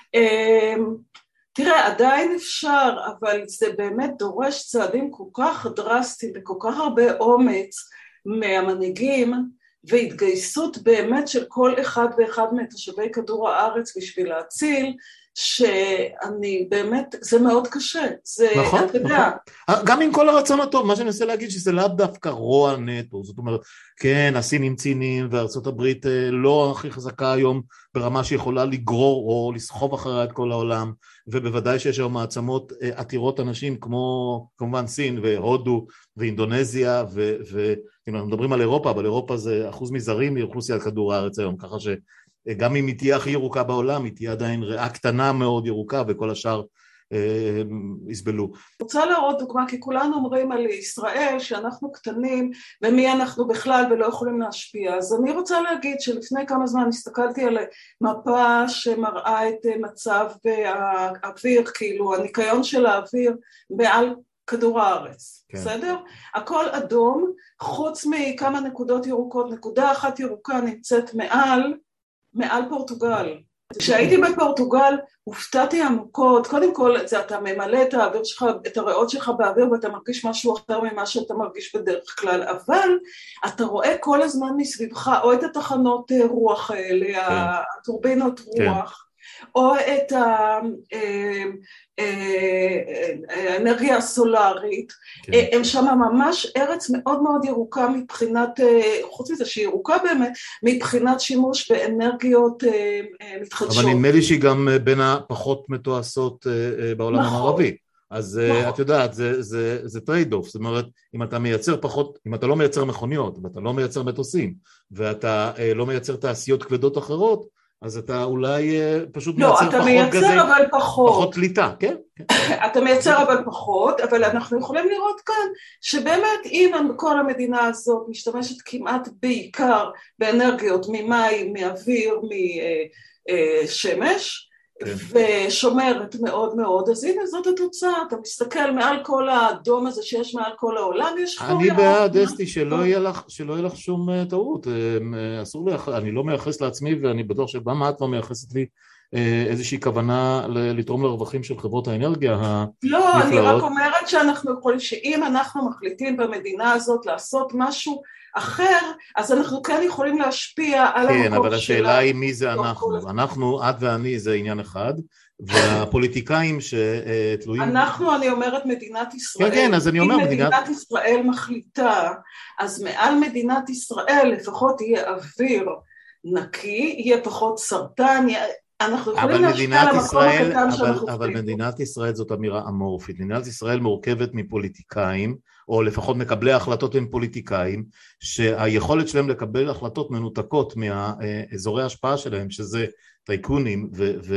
תראה, עדיין אפשר, אבל זה באמת דורש צעדים כל כך דרסטיים וכל כך הרבה אומץ, מהמנהיגים, והתגייסות באמת של כל אחד ואחד מתושבי כדור הארץ בשביל להציל, שאני באמת, זה מאוד קשה, זה,
נכון,
אתה יודע.
נכון. גם עם כל הרצון הטוב, מה שאני מנסה להגיד שזה לאו דווקא רוע נטו, זאת אומרת, כן, הסינים ציניים וארצות הברית לא הכי חזקה היום ברמה שיכולה לגרור או לסחוב אחריה את כל העולם, ובוודאי שיש היום מעצמות עתירות אנשים כמו כמובן סין והודו ואינדונזיה, ואנחנו מדברים על אירופה, אבל אירופה זה אחוז מזערי מאוכלוסיית כדור הארץ היום, ככה ש... גם אם היא תהיה הכי ירוקה בעולם, היא תהיה עדיין ריאה קטנה מאוד ירוקה, וכל השאר אה, יסבלו.
אני רוצה להראות דוגמה, כי כולנו אומרים על ישראל שאנחנו קטנים, ומי אנחנו בכלל ולא יכולים להשפיע. אז אני רוצה להגיד שלפני כמה זמן הסתכלתי על מפה שמראה את מצב האוויר, כאילו הניקיון של האוויר מעל כדור הארץ, כן. בסדר? הכל אדום, חוץ מכמה נקודות ירוקות, נקודה אחת ירוקה נמצאת מעל, מעל פורטוגל. כשהייתי בפורטוגל, הופתעתי עמוקות, קודם כל זה אתה ממלא את האוויר שלך, את הריאות שלך באוויר, ואתה מרגיש משהו אחר ממה שאתה מרגיש בדרך כלל, אבל אתה רואה כל הזמן מסביבך, או את התחנות רוח האלה, כן. הטורבינות רוח, כן. או את האנרגיה הסולארית, כן. הם שם ממש ארץ מאוד מאוד ירוקה מבחינת, חוץ מזה שהיא ירוקה באמת, מבחינת שימוש באנרגיות מתחדשות.
אבל נדמה לי שהיא גם בין הפחות מתועשות בעולם נכון. המערבי. אז נכון. את יודעת, זה, זה, זה טרייד אוף, זאת אומרת, אם אתה מייצר פחות, אם אתה לא מייצר מכוניות, ואתה לא מייצר מטוסים, ואתה לא מייצר תעשיות כבדות אחרות, אז אתה אולי פשוט
לא,
מייצר
אתה
פחות
מייצר
גזי,
אבל פחות.
פחות פליטה, כן?
אתה מייצר אבל פחות, אבל אנחנו יכולים לראות כאן שבאמת אם כל המדינה הזאת משתמשת כמעט בעיקר באנרגיות ממים, מאוויר, משמש, כן. ושומרת מאוד מאוד, אז הנה זאת התוצאה, אתה מסתכל מעל כל האדום הזה שיש מעל כל העולם, יש חור
אני בעד, אסתי, שלא יהיה לך, שלא יהיה לך שום טעות, אסור לי, אני לא מייחס לעצמי, ואני בטוח שבמה את לא מייחסת לי איזושהי כוונה לתרום לרווחים של חברות האנרגיה הנפלאות.
לא, אני רק אומרת שאנחנו יכולים, שאם אנחנו מחליטים במדינה הזאת לעשות משהו אחר, אז אנחנו כן יכולים להשפיע על המקום שלנו.
כן, אבל השאלה היא מי זה אנחנו. אנחנו, את ואני, זה עניין אחד, והפוליטיקאים שתלויים...
אנחנו, אני אומרת, מדינת ישראל.
כן, כן, אז אני אומר...
אם מדינת ישראל מחליטה, אז מעל מדינת ישראל לפחות יהיה אוויר נקי, יהיה פחות סרטן, אנחנו יכולים להשפיע על המקום הקטן שאנחנו...
אבל מדינת ישראל זאת אמירה אמורפית. מדינת ישראל מורכבת מפוליטיקאים, או לפחות מקבלי ההחלטות הם פוליטיקאים, שהיכולת שלהם לקבל החלטות מנותקות מהאזורי ההשפעה שלהם, שזה טייקונים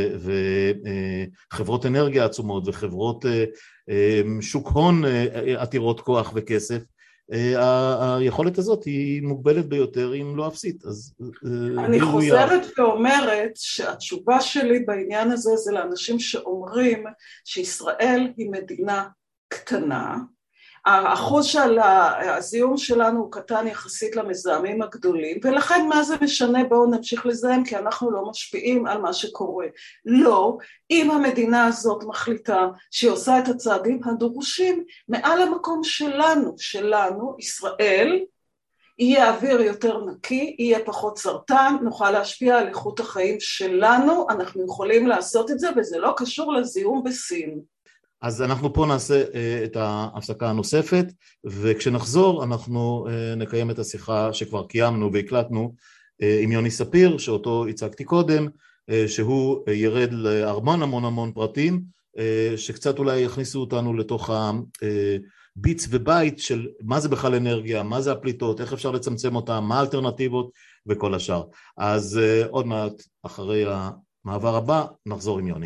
וחברות אנרגיה עצומות וחברות שוק הון עתירות כוח וכסף, היכולת הזאת היא מוגבלת ביותר אם לא אפסית.
אני חוזרת ואומרת שהתשובה שלי בעניין הזה זה לאנשים שאומרים שישראל היא מדינה קטנה, האחוז של הזיהום שלנו הוא קטן יחסית למזהמים הגדולים, ולכן מה זה משנה, בואו נמשיך לזהם, כי אנחנו לא משפיעים על מה שקורה. לא, אם המדינה הזאת מחליטה שהיא עושה את הצעדים הדרושים מעל המקום שלנו, שלנו, ישראל, יהיה אוויר יותר נקי, יהיה פחות סרטן, נוכל להשפיע על איכות החיים שלנו, אנחנו יכולים לעשות את זה, וזה לא קשור לזיהום בסין.
אז אנחנו פה נעשה את ההפסקה הנוספת, וכשנחזור אנחנו נקיים את השיחה שכבר קיימנו והקלטנו עם יוני ספיר, שאותו הצגתי קודם, שהוא ירד להרמון המון המון פרטים, שקצת אולי יכניסו אותנו לתוך הביץ ובית של מה זה בכלל אנרגיה, מה זה הפליטות, איך אפשר לצמצם אותם, מה האלטרנטיבות וכל השאר. אז עוד מעט אחרי המעבר הבא נחזור עם יוני.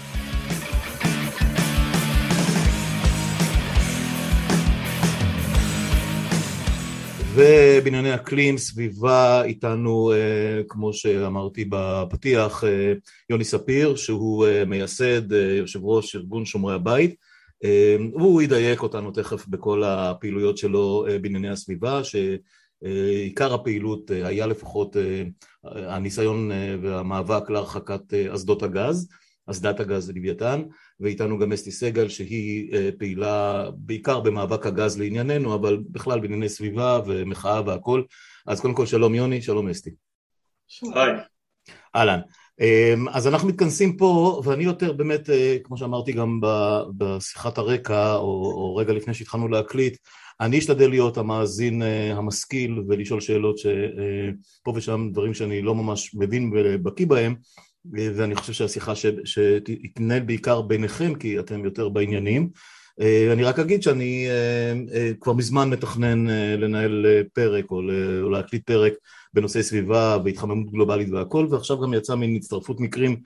ובענייני אקלים, סביבה, איתנו, כמו שאמרתי בפתיח, יוני ספיר, שהוא מייסד, יושב ראש ארגון שומרי הבית, והוא ידייק אותנו תכף בכל הפעילויות שלו בענייני הסביבה, שעיקר הפעילות היה לפחות הניסיון והמאבק להרחקת אסדות הגז, אסדת הגז לוויתן, ואיתנו גם אסתי סגל שהיא פעילה בעיקר במאבק הגז לענייננו, אבל בכלל בענייני סביבה ומחאה והכל. אז קודם כל שלום יוני, שלום אסתי.
היי.
אהלן. אז אנחנו מתכנסים פה, ואני יותר באמת, כמו שאמרתי גם בשיחת הרקע, או, או רגע לפני שהתחלנו להקליט, אני אשתדל להיות המאזין המשכיל ולשאול שאלות שפה ושם דברים שאני לא ממש מבין ובקיא בהם, ואני חושב שהשיחה שתתנהל בעיקר ביניכם, כי אתם יותר בעניינים. אני רק אגיד שאני כבר מזמן מתכנן לנהל פרק או להקליט פרק בנושא סביבה והתחממות גלובלית והכל, ועכשיו גם יצא מן הצטרפות מקרים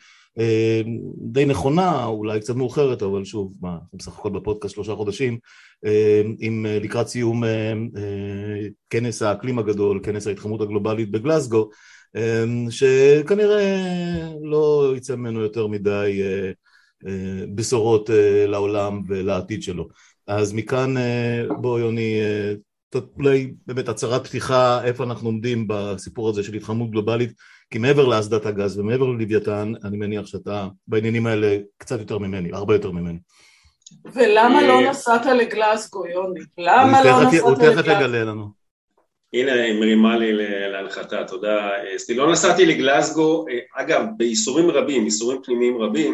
די נכונה, אולי קצת מאוחרת, אבל שוב, מה, בסך הכל בפודקאסט שלושה חודשים, עם לקראת סיום כנס האקלים הגדול, כנס ההתחממות הגלובלית בגלסגו, שכנראה לא יצא ממנו יותר מדי בשורות לעולם ולעתיד שלו. אז מכאן בוא יוני, אולי באמת הצהרת פתיחה, איפה אנחנו עומדים בסיפור הזה של התחממות גלובלית, כי מעבר לאסדת הגז ומעבר ללוויתן, אני מניח שאתה בעניינים האלה קצת יותר ממני, הרבה יותר ממני.
ולמה לא נסעת לגלסגו, יוני? למה לא נסעת לגלסגו?
הוא תכף יגלה לנו.
הנה, היא מרימה לי להנחתה, תודה. סתי, לא נסעתי לגלסגו, אגב, באיסורים רבים, איסורים פנימיים רבים,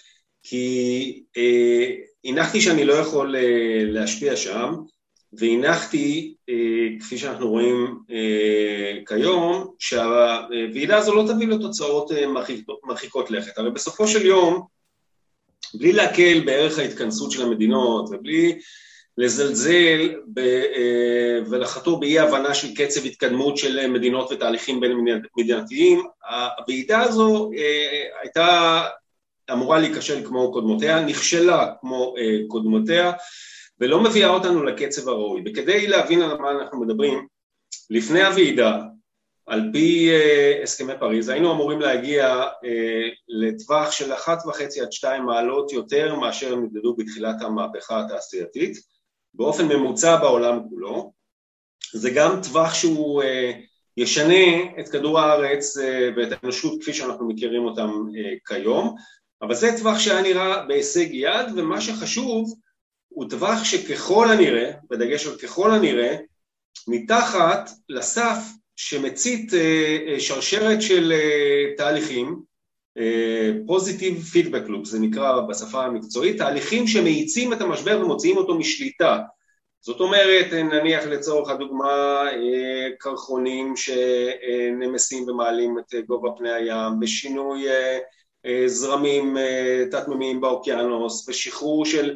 כי אה, הנחתי שאני לא יכול אה, להשפיע שם, והנחתי, אה, כפי שאנחנו רואים אה, כיום, שהוועידה הזו לא תביא לתוצאות אה, מרחיקות, מרחיקות לכת. הרי בסופו של יום, בלי להקל בערך ההתכנסות של המדינות, ובלי לזלזל ב, אה, ולחתור באי הבנה של קצב התקדמות של מדינות ותהליכים בין מדינתיים, הוועידה הזו אה, הייתה אמורה להיכשל כמו קודמותיה, נכשלה כמו אה, קודמותיה, ולא מביאה אותנו לקצב הראוי. וכדי להבין על מה אנחנו מדברים, לפני הוועידה, על פי אה, הסכמי פריז, היינו אמורים להגיע אה, לטווח של אחת וחצי עד שתיים מעלות יותר מאשר נמדדו בתחילת המהפכה התעשייתית, באופן ממוצע בעולם כולו. זה גם טווח שהוא אה, ישנה את כדור הארץ אה, ואת האנושות כפי שאנחנו מכירים אותם אה, כיום, אבל זה טווח שהיה נראה בהישג יד, ומה שחשוב הוא טווח שככל הנראה, בדגש על ככל הנראה, מתחת לסף שמצית שרשרת של תהליכים, positive feedback loop, זה נקרא בשפה המקצועית, תהליכים שמאיצים את המשבר ומוציאים אותו משליטה. זאת אומרת, נניח לצורך הדוגמה, קרחונים שנמסים ומעלים את גובה פני הים, בשינוי זרמים תת-מימיים באוקיינוס, ושחרור של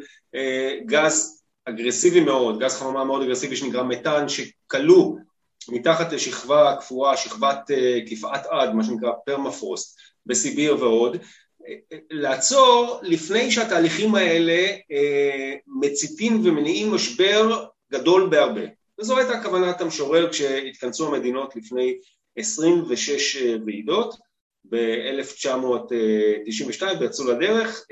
גז אגרסיבי מאוד, גז חממה מאוד אגרסיבי שנקרא מתאן, שכלוא מתחת לשכבה כפורה, שכבת כפעת עד, מה שנקרא פרמפרוסט, בסיביר ועוד, לעצור לפני שהתהליכים האלה מציתים ומניעים משבר גדול בהרבה. וזו הייתה כוונת המשורר כשהתכנסו המדינות לפני עשרים ושש ועידות, ב-אלף תשע מאות תשעים ושתיים ויצאו לדרך.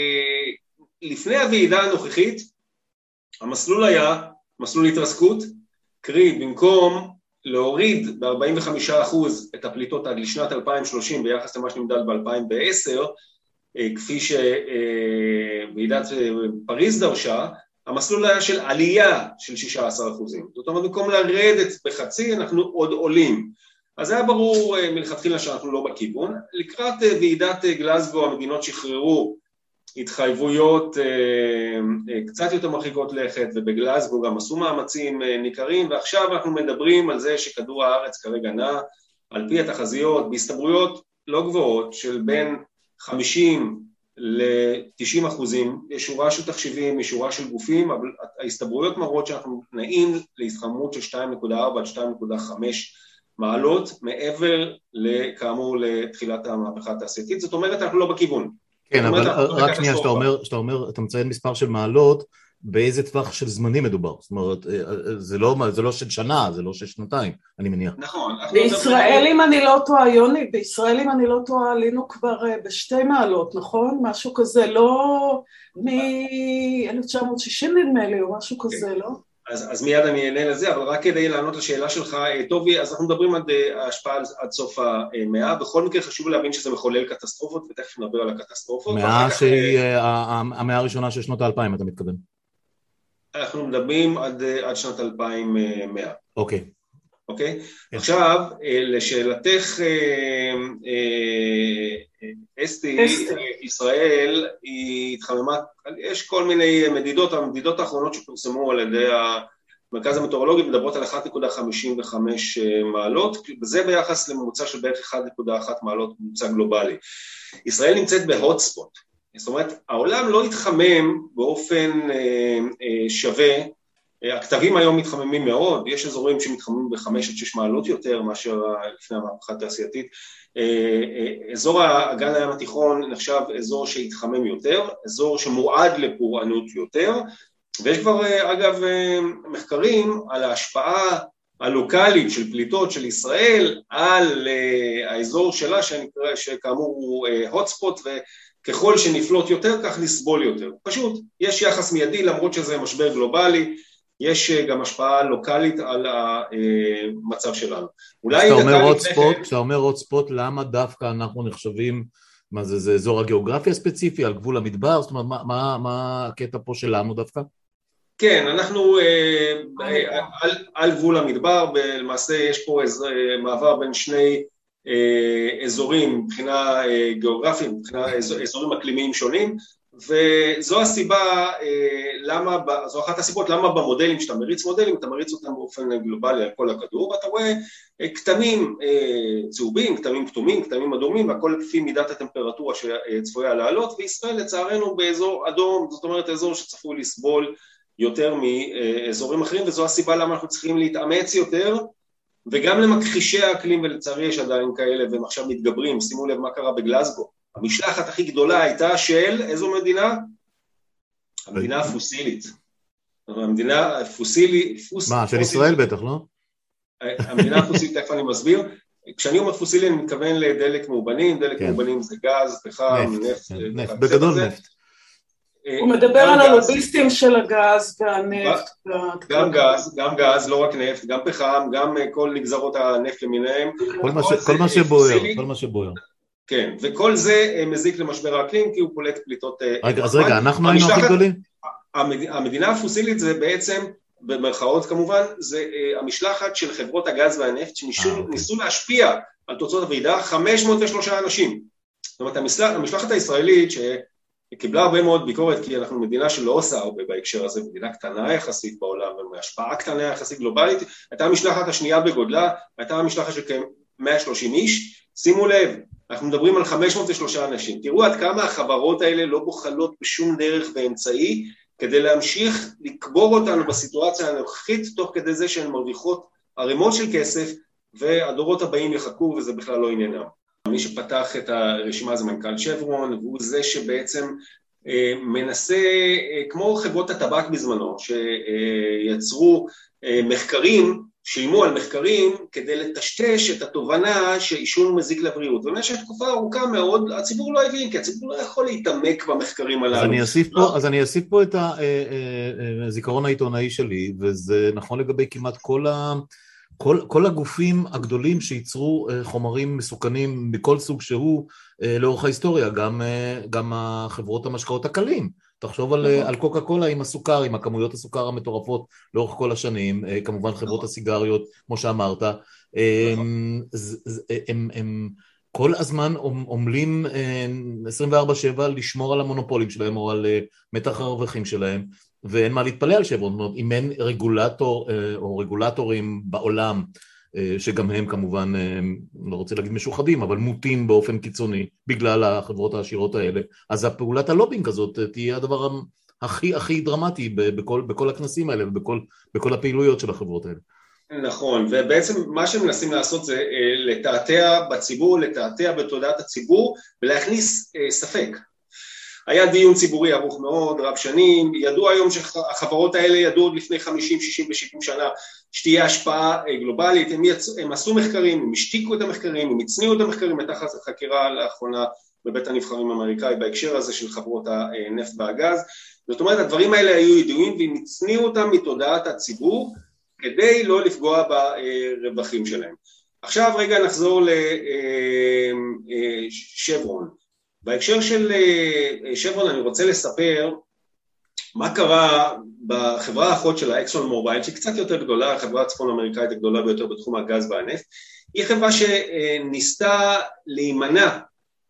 לפני הוועידה הנוכחית, המסלול היה מסלול התרסקות, קרי במקום להוריד ב-ארבעים וחמישה אחוז את הפליטות עד לשנת אלפיים ושלושים ביחס למה שנמדד ב-אלפיים ועשר, כפי שוועידת פריז דרשה, המסלול היה של עלייה של שישה עשר אחוזים. זאת אומרת, במקום לרדת בחצי, אנחנו עוד עולים. אז היה ברור מלכתחילה שאנחנו לא בכיוון. לקראת ועידת גלסגו, המדינות שחררו התחייבויות קצת יותר מרחיקות לכת, ובגלסגו גם עשו מאמצים ניכרים, ועכשיו אנחנו מדברים על זה שכדור הארץ כרגע נע, על פי התחזיות, בהסתברויות לא גבוהות, של בין חמישים ל-תשעים אחוזים, יש שורה של תחשיבים, יש שורה של גופים, אבל ההסתברויות מראות שאנחנו נעים להתחממות של שתיים נקודה ארבע עד שתיים נקודה חמש מעלות, מעבר כאמור לתחילת המהפכה התעשייתית, זאת אומרת אנחנו לא בכיוון.
כן, אבל רק שנייה, שאתה אומר, שאתה אומר, אתה מציין מספר של מעלות, באיזה טווח של זמנים מדובר? זאת אומרת, זה לא, זה לא של שנה, זה לא של שנתיים, אני מניח. נכון.
בישראל, אם אני לא טועה, יוני, בישראל, אם אני לא טועה, עלינו כבר בשתי מעלות, נכון? משהו כזה, לא מ-אלף תשע מאות שישים נדמה לי, או משהו כזה, לא?
אז, אז מיד אני אענה לזה, אבל רק כדי לענות לשאלה שלך, טובי, אז אנחנו מדברים על ההשפעה עד סוף המאה, בכל מקרה חשוב להבין שזה מחולל קטסטרופות, ותכף נדבר על הקטסטרופות.
מאה שהיא המאה הראשונה של שנות האלפיים, אתה מתכוון?
אנחנו מדברים עד, עד שנת אלפיים ומאה.
אוקיי.
אוקיי? עכשיו, לשאלתך, אסתי, ישראל היא התחממה, יש כל מיני מדידות, המדידות האחרונות שפורסמו על ידי המרכז המטאורולוגי מדברות על אחת נקודה חמישים וחמש מעלות, וזה ביחס לממוצע של בערך אחת נקודה אחת מעלות ממוצע גלובלי. ישראל נמצאת בהוטספוט, זאת אומרת, העולם לא התחמם באופן שווה, הכתבים היום מתחממים מאוד, יש אזורים שמתחממים בחמש עד שש מעלות יותר מאשר לפני המהפכה התעשייתית, אזור אגן הים התיכון נחשב אזור שהתחמם יותר, אזור שמועד לפורענות יותר, ויש כבר אגב מחקרים על ההשפעה הלוקלית של פליטות של ישראל על האזור שלה שנקרא, שכאמור הוא הוטספוט, וככל שנפלוט יותר כך נסבול יותר. פשוט יש יחס מיידי למרות שזה משבר גלובלי, יש גם השפעה לוקלית על המצב שלנו.
כשאתה אומר הוטספוט, כשאתה אומר הוטספוט, למה דווקא אנחנו נחשבים, מה זה, זה אזור הגיאוגרפיה הספציפי, על גבול המדבר, זאת אומרת, מה, מה, מה הקטע פה שלנו דווקא?
כן, אנחנו על, על גבול המדבר, למעשה יש פה מעבר בין שני אזורים, מבחינה גיאוגרפית, מבחינה אזורים אקלימיים שונים, וזו הסיבה, למה, זו אחת הסיבות למה במודלים, שאתה מריץ מודלים, אתה מריץ אותם באופן גלובלי על כל הכדור, ואתה רואה כתמים צהובים, כתמים כתומים, כתמים אדומים, והכל לפי מידת הטמפרטורה שצפויה לעלות, וישראל לצערנו באזור אדום, זאת אומרת אזור שצפוי לסבול יותר מאזורים אחרים, וזו הסיבה למה אנחנו צריכים להתאמץ יותר, וגם למכחישי האקלים, ולצערי יש עדיין כאלה, והם עכשיו מתגברים, שימו לב מה קרה בגלזגו, המשלחת הכי גדולה הייתה של איזו מדינה? המדינה הפוסילית. המדינה הפוסילית...
מה, של ישראל בטח, לא?
המדינה הפוסילית, איפה אני מסביר? כשאני אומר פוסילי, אני מתכוון לדלק מאובנים, דלק מאובנים זה גז, פחם, נפט.
בגדול נפט.
הוא מדבר על הלוביסטים של הגז והנפט.
גם גז, גם גז, לא רק נפט, גם פחם, גם כל נגזרות הנפט למיניהם.
כל מה שבוער, כל מה שבוער.
כן, וכל זה מזיק למשבר האקלים, כי הוא פולט פליטות...
רגע, אז רגע, אנחנו היינו הכי גדולים?
המדינה הפוסילית זה בעצם, במרכאות כמובן, זה המשלחת של חברות הגז והנפט, שניסו להשפיע על תוצאות הוועידה, חמש מאות ושלושה אנשים. זאת אומרת, המשלחת הישראלית, שקיבלה הרבה מאוד ביקורת, כי אנחנו מדינה שלא עושה הרבה בהקשר הזה, מדינה קטנה יחסית בעולם, והשפעה קטנה יחסית גלובלית, הייתה המשלחת השנייה בגודלה, הייתה המשלחת של כ-מאה ושלושים איש, שימו לב, אנחנו מדברים על חמש מאות ושלושה אנשים, תראו עד כמה החברות האלה לא בוחלות בשום דרך ואמצעי, כדי להמשיך לקבור אותנו בסיטואציה הנוכחית, תוך כדי זה שהן מרוויחות ערימות של כסף, והדורות הבאים יחכו וזה בכלל לא עניינם. מי שפתח את הרשימה זה מנכ"ל שברון, והוא זה שבעצם אה, מנסה, אה, כמו חברות הטבק בזמנו, שיצרו אה, מחקרים, שילמו על מחקרים כדי לטשטש את התובנה שעישון מזיק לבריאות. ובמשך תקופה ארוכה מאוד, הציבור לא הבין, כי הציבור לא יכול להתעמק במחקרים הללו.
אז אני אוסיף פה, אז אני אוסיף פה את הזיכרון העיתונאי שלי, וזה נכון לגבי כמעט כל ה... כל, כל הגופים הגדולים שייצרו חומרים מסוכנים מכל סוג שהוא לאורך ההיסטוריה, גם, גם החברות המשקאות הקלים. תחשוב על, על קוקה קולה עם הסוכר, עם הכמויות הסוכר המטורפות לאורך כל השנים, כמובן חברות הסיגריות, כמו שאמרת, הם, הם, הם כל הזמן עומלים עשרים וארבע שבע לשמור על המונופולים שלהם או על מתח הרווחים שלהם, ואין מה להתפלא על שברון. זאת אומרת, אם אין רגולטור או רגולטורים בעולם, שגם הם כמובן, לא רוצה להגיד משוחדים, אבל מוטים באופן קיצוני בגלל החברות העשירות האלה, אז הפעולת הלובינג הזאת תהיה הדבר הכי הכי דרמטי בכל, בכל הכנסים האלה ובכל בכל הפעילויות של החברות האלה.
נכון, ובעצם מה שמנסים לעשות זה לתעתע בציבור, לתעתע בתודעת הציבור ולהכניס ספק. היה דיון ציבורי ארוך מאוד, רב שנים, ידעו היום שהחברות האלה ידעו עוד לפני חמישים, שישים ושבעים שנה שתהיה השפעה גלובלית, הם, יצ... הם עשו מחקרים, הם השתיקו את המחקרים, הם הצניעו את המחקרים, הייתה חקירה לאחרונה בבית הנבחרים האמריקאי בהקשר הזה של חברות הנפט והגז. זאת אומרת, הדברים האלה היו ידועים והם הצניעו אותם מתודעת הציבור כדי לא לפגוע ברווחים שלהם. עכשיו רגע נחזור לשברון. בהקשר של שברון אני רוצה לספר מה קרה בחברה האחות של האקסון מובייל, שהיא קצת יותר גדולה, החברה הצפון אמריקאית הגדולה ביותר בתחום הגז והנפט, היא חברה שניסתה להימנע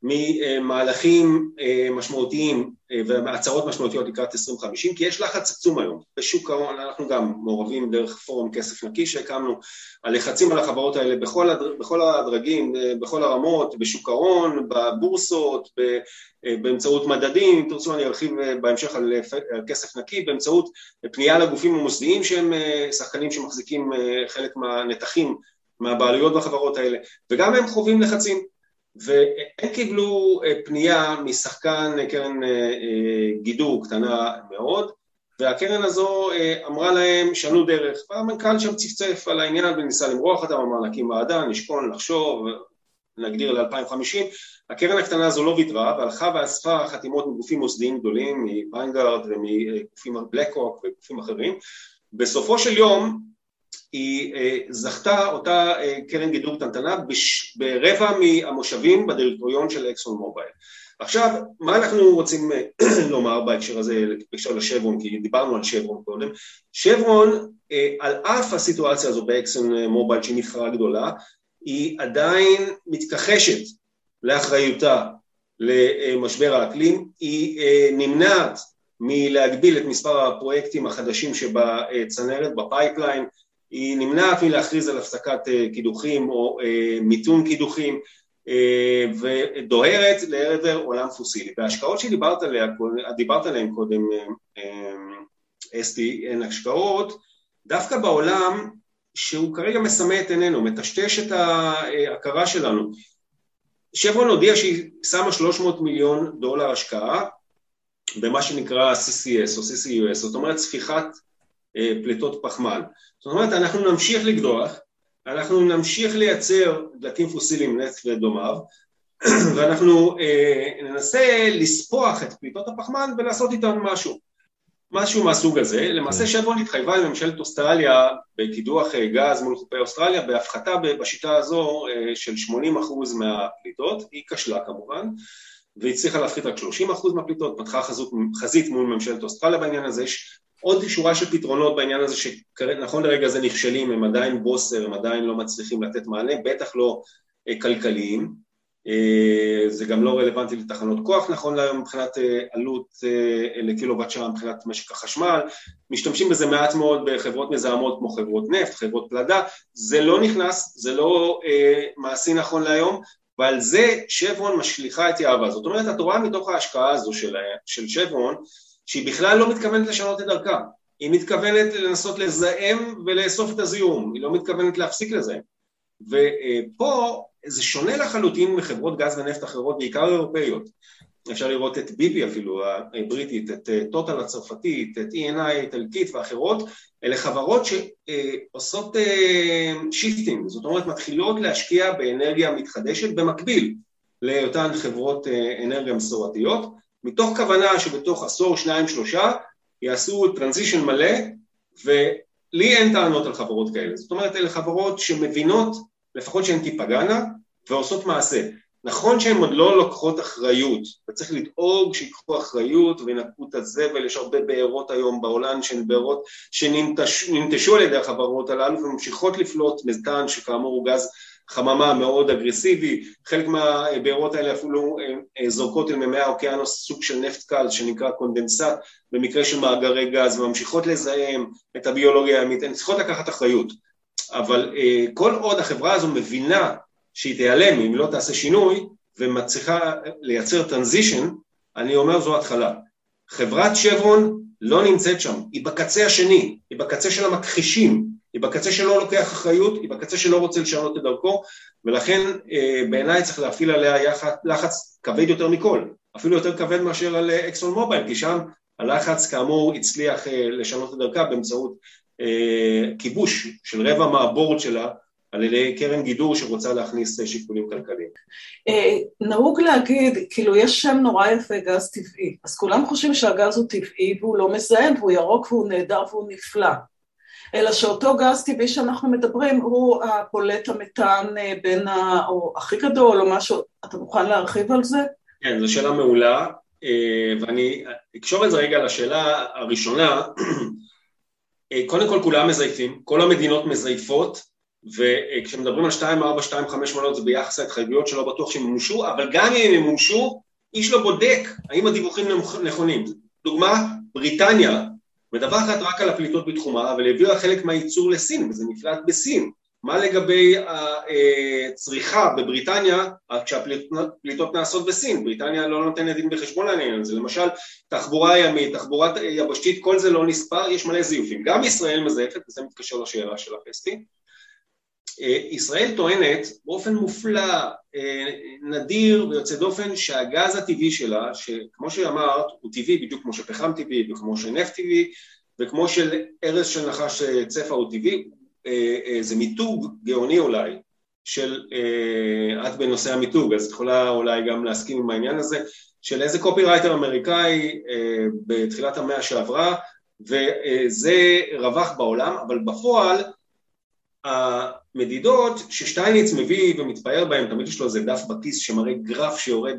ממהלכים משמעותיים והצהרות משמעותיות לקראת עשרים חמישים, כי יש לחץ עצום היום. בשוק ההון אנחנו גם מעורבים דרך פורום כסף נקי שהקמנו, הלחצים על החברות האלה בכל, הדר, בכל הדרגים, בכל הרמות, בשוק ההון, בבורסות, באמצעות מדדים, אם תרצו אני ארחיב בהמשך על, על כסף נקי, באמצעות פנייה לגופים המוסדיים שהם שחקנים שמחזיקים חלק מהנתחים מהבעלויות בחברות האלה, וגם הם חווים לחצים. והם קיבלו פנייה משחקן קרן גידור קטנה מאוד, והקרן הזו אמרה להם שנו דרך, והמנכ"ל שם צפצף על העניין וניסה למרוח אותם, אמר להקים ועדה, נשכון, לחשוב, נגדיר ל-אלפיים וחמישים, הקרן הקטנה הזו לא ויתרה, והלכה ואספה חתימות מגופים מוסדיים גדולים, מוונגארד ומגופים בלקרוק וגופים אחרים, בסופו של יום, היא זכתה אותה קרן גידור קטנטנה ברבע מהמושבים בדירקטוריון של אקסון מובייל. עכשיו, מה אנחנו רוצים לומר בהקשר הזה, בהקשר לשברון, כי דיברנו על שברון קודם, שברון, על אף הסיטואציה הזו באקסון מובייל שהיא מתחרה גדולה, היא עדיין מתכחשת לאחריותה למשבר האקלים, היא נמנעת מלהגביל את מספר הפרויקטים החדשים שבצנרת, בפייפליין, היא נמנעת מלהכריז על הפסקת קידוחים או מיתון קידוחים, ודוהרת לעבר עולם פוסילי. וההשקעות שדיברת עליה, דיברת עליהן קודם, אסתי, הן השקעות, דווקא בעולם שהוא כרגע מסמא את עינינו, מטשטש את ההכרה שלנו. שברון הודיע שהיא שמה שלוש מאות מיליון דולר השקעה, במה שנקרא סי סי אס או סי סי יו אס, זאת אומרת ספיחת פליטות פחמן. זאת אומרת, אנחנו נמשיך לגדוח, אנחנו נמשיך לייצר דלקים פוסיליים, נפט ודומיו, ואנחנו אה, ננסה לספוח את פליטות הפחמן ולעשות איתן משהו, משהו מהסוג הזה. למעשה שברון התחייבה עם ממשלת אוסטרליה בקידוח גז מול חופי אוסטרליה, בהפחתה בשיטה הזו אה, של שמונים אחוז מהפליטות, היא כשלה כמובן, והצליחה להפחית רק שלושים אחוז מהפליטות, פתחה חזית, חזית מול ממשלת אוסטרליה בעניין הזה. יש עוד שורה של פתרונות בעניין הזה שנכון לרגע זה נכשלים, הם עדיין בוסר, הם עדיין לא מצליחים לתת מענה, בטח לא כלכליים, זה גם לא רלוונטי לתחנות כוח נכון להיום מבחינת עלות לקילוואט שעה מבחינת משק החשמל, משתמשים בזה מעט מאוד בחברות מזהמות כמו חברות נפט, חברות פלדה, זה לא נכנס, זה לא מעשי נכון להיום, ועל זה שברון משליחה את יהבה. זאת אומרת, את רואה מתוך ההשקעה הזו של, של שברון, שהיא בכלל לא מתכוונת לשנות את דרכה, היא מתכוונת לנסות לזהם ולאסוף את הזיהום, היא לא מתכוונת להפסיק לזהם. ופה זה שונה לחלוטין מחברות גז ונפט אחרות, בעיקר אירופאיות. אפשר לראות את בי פי אפילו, הבריטית, את טוטל הצרפתית, את אי אן איי, איטלקית ואחרות, אלה חברות שעושות שיפטינג, זאת אומרת מתחילות להשקיע באנרגיה מתחדשת במקביל לאותן חברות אנרגיה מסורתיות, מתוך כוונה שבתוך עשור, שניים, שלושה, יעשו טרנזישן מלא, ולי אין טענות על חברות כאלה. זאת אומרת, אלה חברות שמבינות, לפחות שהן תיפגענה, ועושות מעשה. נכון שהן עוד לא לוקחות אחריות, וצריך לדאוג שיקחו אחריות, וינקו את הזבל, יש הרבה בארות היום בעולם, שהן בארות שננטשו על ידי החברות הללו, וממשיכות לפלוט מתאן, שכאמור הוא גז חממה מאוד אגרסיבי, חלק מהבארות האלה אפילו זורקות אל מימי האוקיינוס סוג של נפט קל שנקרא קונדנסט, במקרה של מאגרי גז, וממשיכות לזהם את הביולוגיה הימית, הן צריכות לקחת אחריות, אבל כל עוד החברה הזו מבינה שהיא תיעלם אם לא תעשה שינוי, ומצליחה לייצר טרנזישן, אני אומר זו התחלה. חברת שברון לא נמצאת שם, היא בקצה השני, היא בקצה של המכחישים, היא בקצה שלא לוקח אחריות, היא בקצה שלא רוצה לשנות את דרכו, ולכן בעיניי צריך להפעיל עליה לחץ כבד יותר מכל, אפילו יותר כבד מאשר על אקסון מובייל, כי שם הלחץ כאמור הצליח לשנות את דרכה באמצעות כיבוש של רבע מהבורד שלה על ידי קרן גידור שרוצה להכניס שיקולים כלכליים.
נהוג להגיד, כאילו יש שם נורא יפה גז טבעי, אז כולם חושבים שהגז הוא טבעי והוא לא מזהם והוא ירוק והוא נהדר והוא נפלא. אלא שאותו גז טבעי שאנחנו מדברים הוא הפולט המתאן בין ה... או הכי גדול או משהו, אתה מוכן להרחיב על זה?
כן, זו שאלה מעולה, ואני אקשור את זה רגע לשאלה הראשונה. קודם כל כולם מזייפים, כל המדינות מזייפות, וכשמדברים על שתיים ארבע שתיים חמש מנות זה ביחס להתחייבויות שלא בטוח שהם מומשו, אבל גם אם הם מומשו, איש לא בודק האם הדיווחים נכונים. דוגמה, בריטניה מדווחת רק על הפליטות בתחומה, אבל הביאה חלק מהייצור לסין, וזה נפלט בסין. מה לגבי הצריכה בבריטניה, כשהפליטות נעשות בסין? בריטניה לא נותנת דין בחשבון לעניין הזה, למשל תחבורה ימית, תחבורה יבשתית, כל זה לא נספר, יש מלא זיופים. גם ישראל מזייפת, וזה מתקשר לשאלה של הפסטי. ישראל טוענת באופן מופלא, נדיר ויוצא דופן, שהגז הטבעי שלה, שכמו שאמרת, הוא טבעי בדיוק כמו שפחם טבעי, וכמו שנפט טבעי, וכמו של ארז של נחש צפה הוא טבעי, זה מיתוג גאוני אולי, של, את בנושא המיתוג, אז את יכולה אולי גם להסכים עם העניין הזה, של איזה קופירייטר אמריקאי בתחילת המאה שעברה, וזה רווח בעולם, אבל בפועל, המדידות ששטייניץ מביא ומתפאר בהם, תמיד יש לו איזה דף בכיס שמראה גרף שיורד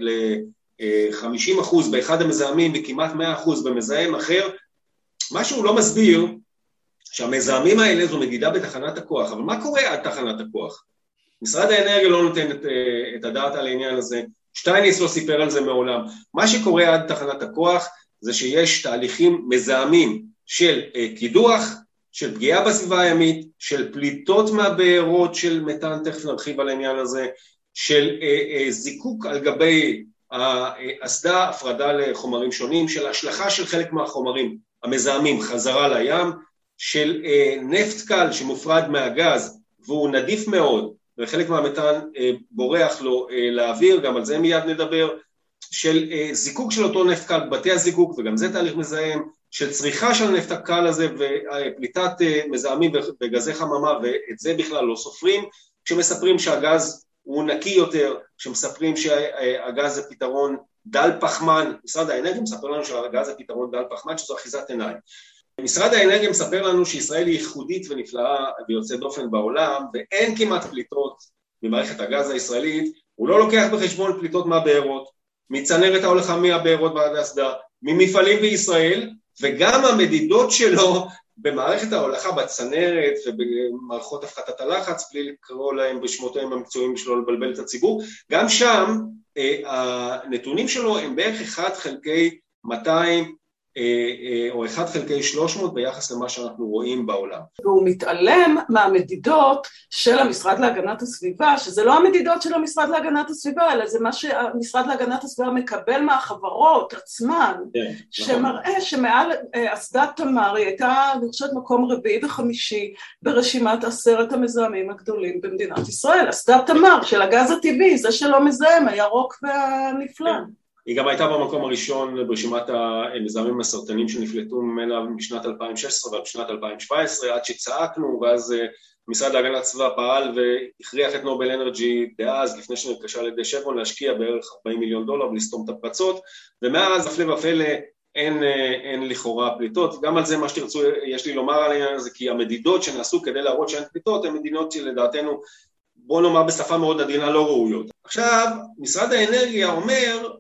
ל-חמישים אחוז באחד המזהמים וכמעט מאה אחוז במזהם אחר, מה שהוא לא מסביר, שהמזהמים האלה זו מדידה בתחנת הכוח, אבל מה קורה עד תחנת הכוח? משרד האנרגיה לא נותן את, את הדעת על העניין הזה, שטייניץ לא סיפר על זה מעולם, מה שקורה עד תחנת הכוח זה שיש תהליכים מזהמים של קידוח, של פגיעה בסביבה הימית, של פליטות מהבארות של מתאן, תכף נרחיב על העניין הזה, של אה, אה, זיקוק על גבי האסדה, הפרדה לחומרים שונים, של השלכה של חלק מהחומרים המזהמים חזרה לים, של אה, נפט קל שמופרד מהגז, והוא נדיף מאוד, וחלק מהמתאן אה, בורח לו אה, לאוויר, גם על זה מיד נדבר, של אה, זיקוק של אותו נפט קל בבתי הזיקוק, וגם זה תהליך מזהם, של צריכה של הנפט הקל הזה ופליטת מזהמים וגזי חממה, ואת זה בכלל לא סופרים, כשמספרים שהגז הוא נקי יותר, כשמספרים שהגז זה פתרון דל פחמן, משרד האנרגיה מספר לנו שהגז זה פתרון דל פחמן, שזו אחיזת עיניים. משרד האנרגיה מספר לנו שישראל היא ייחודית ונפלאה ויוצאת דופן בעולם, ואין כמעט פליטות ממערכת הגז הישראלית, הוא לא לוקח בחשבון פליטות מהבארות, מצנרת ההולכה מהבארות ועד האסדה, ממפעלים בישראל, וגם המדידות שלו במערכת ההולכה בצנרת ובמערכות הפחתת הלחץ, בלי לקרוא להם בשמותיהם המקצועיים שלו לבלבל את הציבור, גם שם הנתונים שלו הם בערך אחד חלקי מאתיים או אחד חלקי שלוש מאות ביחס למה שאנחנו רואים בעולם.
והוא מתעלם מהמדידות של המשרד להגנת הסביבה, שזה לא המדידות של המשרד להגנת הסביבה, אלא זה מה שהמשרד להגנת הסביבה מקבל מהחברות עצמן, כן, שמראה נכון. שמעל אסדת תמר היא הייתה, אני חושבת, מקום רביעי וחמישי ברשימת עשרת המזהמים הגדולים במדינת ישראל. אסדת תמר של הגז הטבעי, זה שלא מזהם, הירוק והנפלא. כן.
היא גם הייתה במקום הראשון ברשימת המזהמים הסרטנים שנפלטו ממנה בשנת אלפיים ושש עשרה ועד בשנת אלפיים שבע עשרה, עד שצעקנו, ואז המשרד להגנת הסביבה פעל והכריח את נובל אנרג'י דאז, לפני שנרכשה על ידי שברון, להשקיע בערך ארבעים מיליון דולר ולסתום את הפרצות, ומאז הפלא ופלא אין, אין לכאורה פליטות. גם על זה מה שתרצו יש לי לומר על העניין הזה, כי המדידות שנעשו כדי להראות שאין פליטות, הן מדינות שלדעתנו, בוא נאמר בשפה מאוד עדינה, לא ראויות. עכשיו, משרד האנרגיה אומר,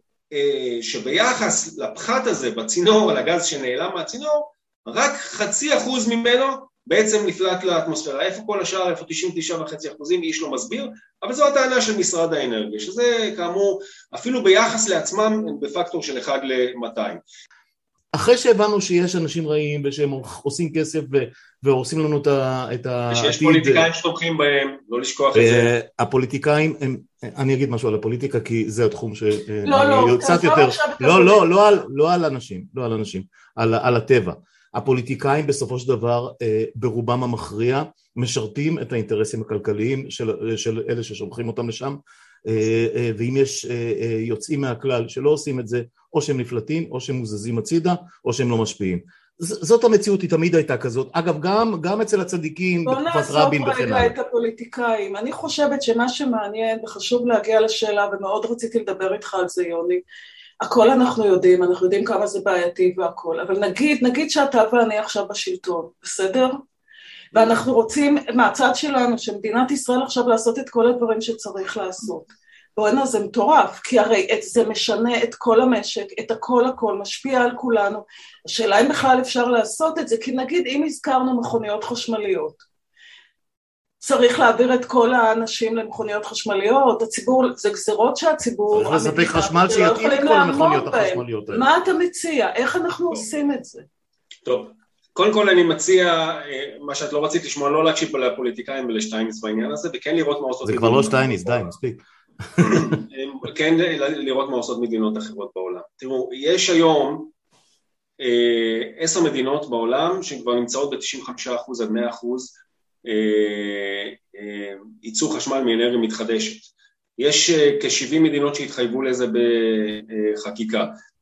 שביחס לפחת הזה בצינור, על הגז שנעלם מהצינור, רק חצי אחוז ממנו בעצם נפלט לאטמוספירה. איפה כל השאר, איפה תשעים ותשע נקודה חמש אחוזים, איש לא מסביר, אבל זו הטענה של משרד האנרגיה, שזה כאמור, אפילו ביחס לעצמם, בפקטור של אחד ל-מאתיים.
אחרי שהבנו שיש אנשים רעים ושהם עושים כסף והורסים לנו את העתיד.
ושיש פוליטיקאים שתומכים בהם, לא לשכוח את זה.
הפוליטיקאים, אני אגיד משהו על הפוליטיקה כי זה התחום ש...
לא, לא,
קצת יותר. לא, לא, לא על אנשים, לא על אנשים, על הטבע. הפוליטיקאים בסופו של דבר ברובם המכריע משרתים את האינטרסים הכלכליים של אלה ששולחים אותם לשם, ואם יש יוצאים מהכלל שלא עושים את זה, או שהם נפלטים, או שהם מוזזים הצידה, או שהם לא משפיעים. זאת המציאות, היא תמיד הייתה כזאת. אגב, גם, גם אצל הצדיקים בתקופת רבין וכן הלאה.
בוא נעזוב רגע את הפוליטיקאים. אני חושבת שמה שמעניין, וחשוב להגיע לשאלה, ומאוד רציתי לדבר איתך על זה, יוני, הכל אנחנו יודעים, אנחנו יודעים כמה זה בעייתי והכל, אבל נגיד, נגיד שאתה ואני עכשיו בשלטון, בסדר? ואנחנו רוצים מהצד שלנו, שמדינת ישראל עכשיו לעשות את כל הדברים שצריך לעשות. בואנה, זה מטורף, כי הרי זה משנה את כל המשק, את הכל הכל, משפיע על כולנו. השאלה אם בכלל אפשר לעשות את זה, כי נגיד אם הזכרנו מכוניות חשמליות, צריך להעביר את כל האנשים למכוניות חשמליות, הציבור, זה גזרות שהציבור...
צריך לספק חשמל שיתאים את כל המכוניות החשמליות האלה.
מה אתה מציע? איך אנחנו עושים את זה?
טוב, קודם כל אני מציע, מה שאת לא רצית לשמוע, לא להקשיב לפוליטיקאים ולשטייניץ בעניין הזה, וכן לראות מה עושות...
זה כבר לא שטייניץ, די, מספיק.
כן, לראות מה עושות מדינות אחרות בעולם. תראו, יש היום עשר מדינות בעולם שכבר נמצאות ב-תשעים וחמישה אחוז עד מאה אחוז ייצור חשמל מאנרגיה מתחדשת. יש כ-שבעים מדינות שהתחייבו לזה בחקיקה.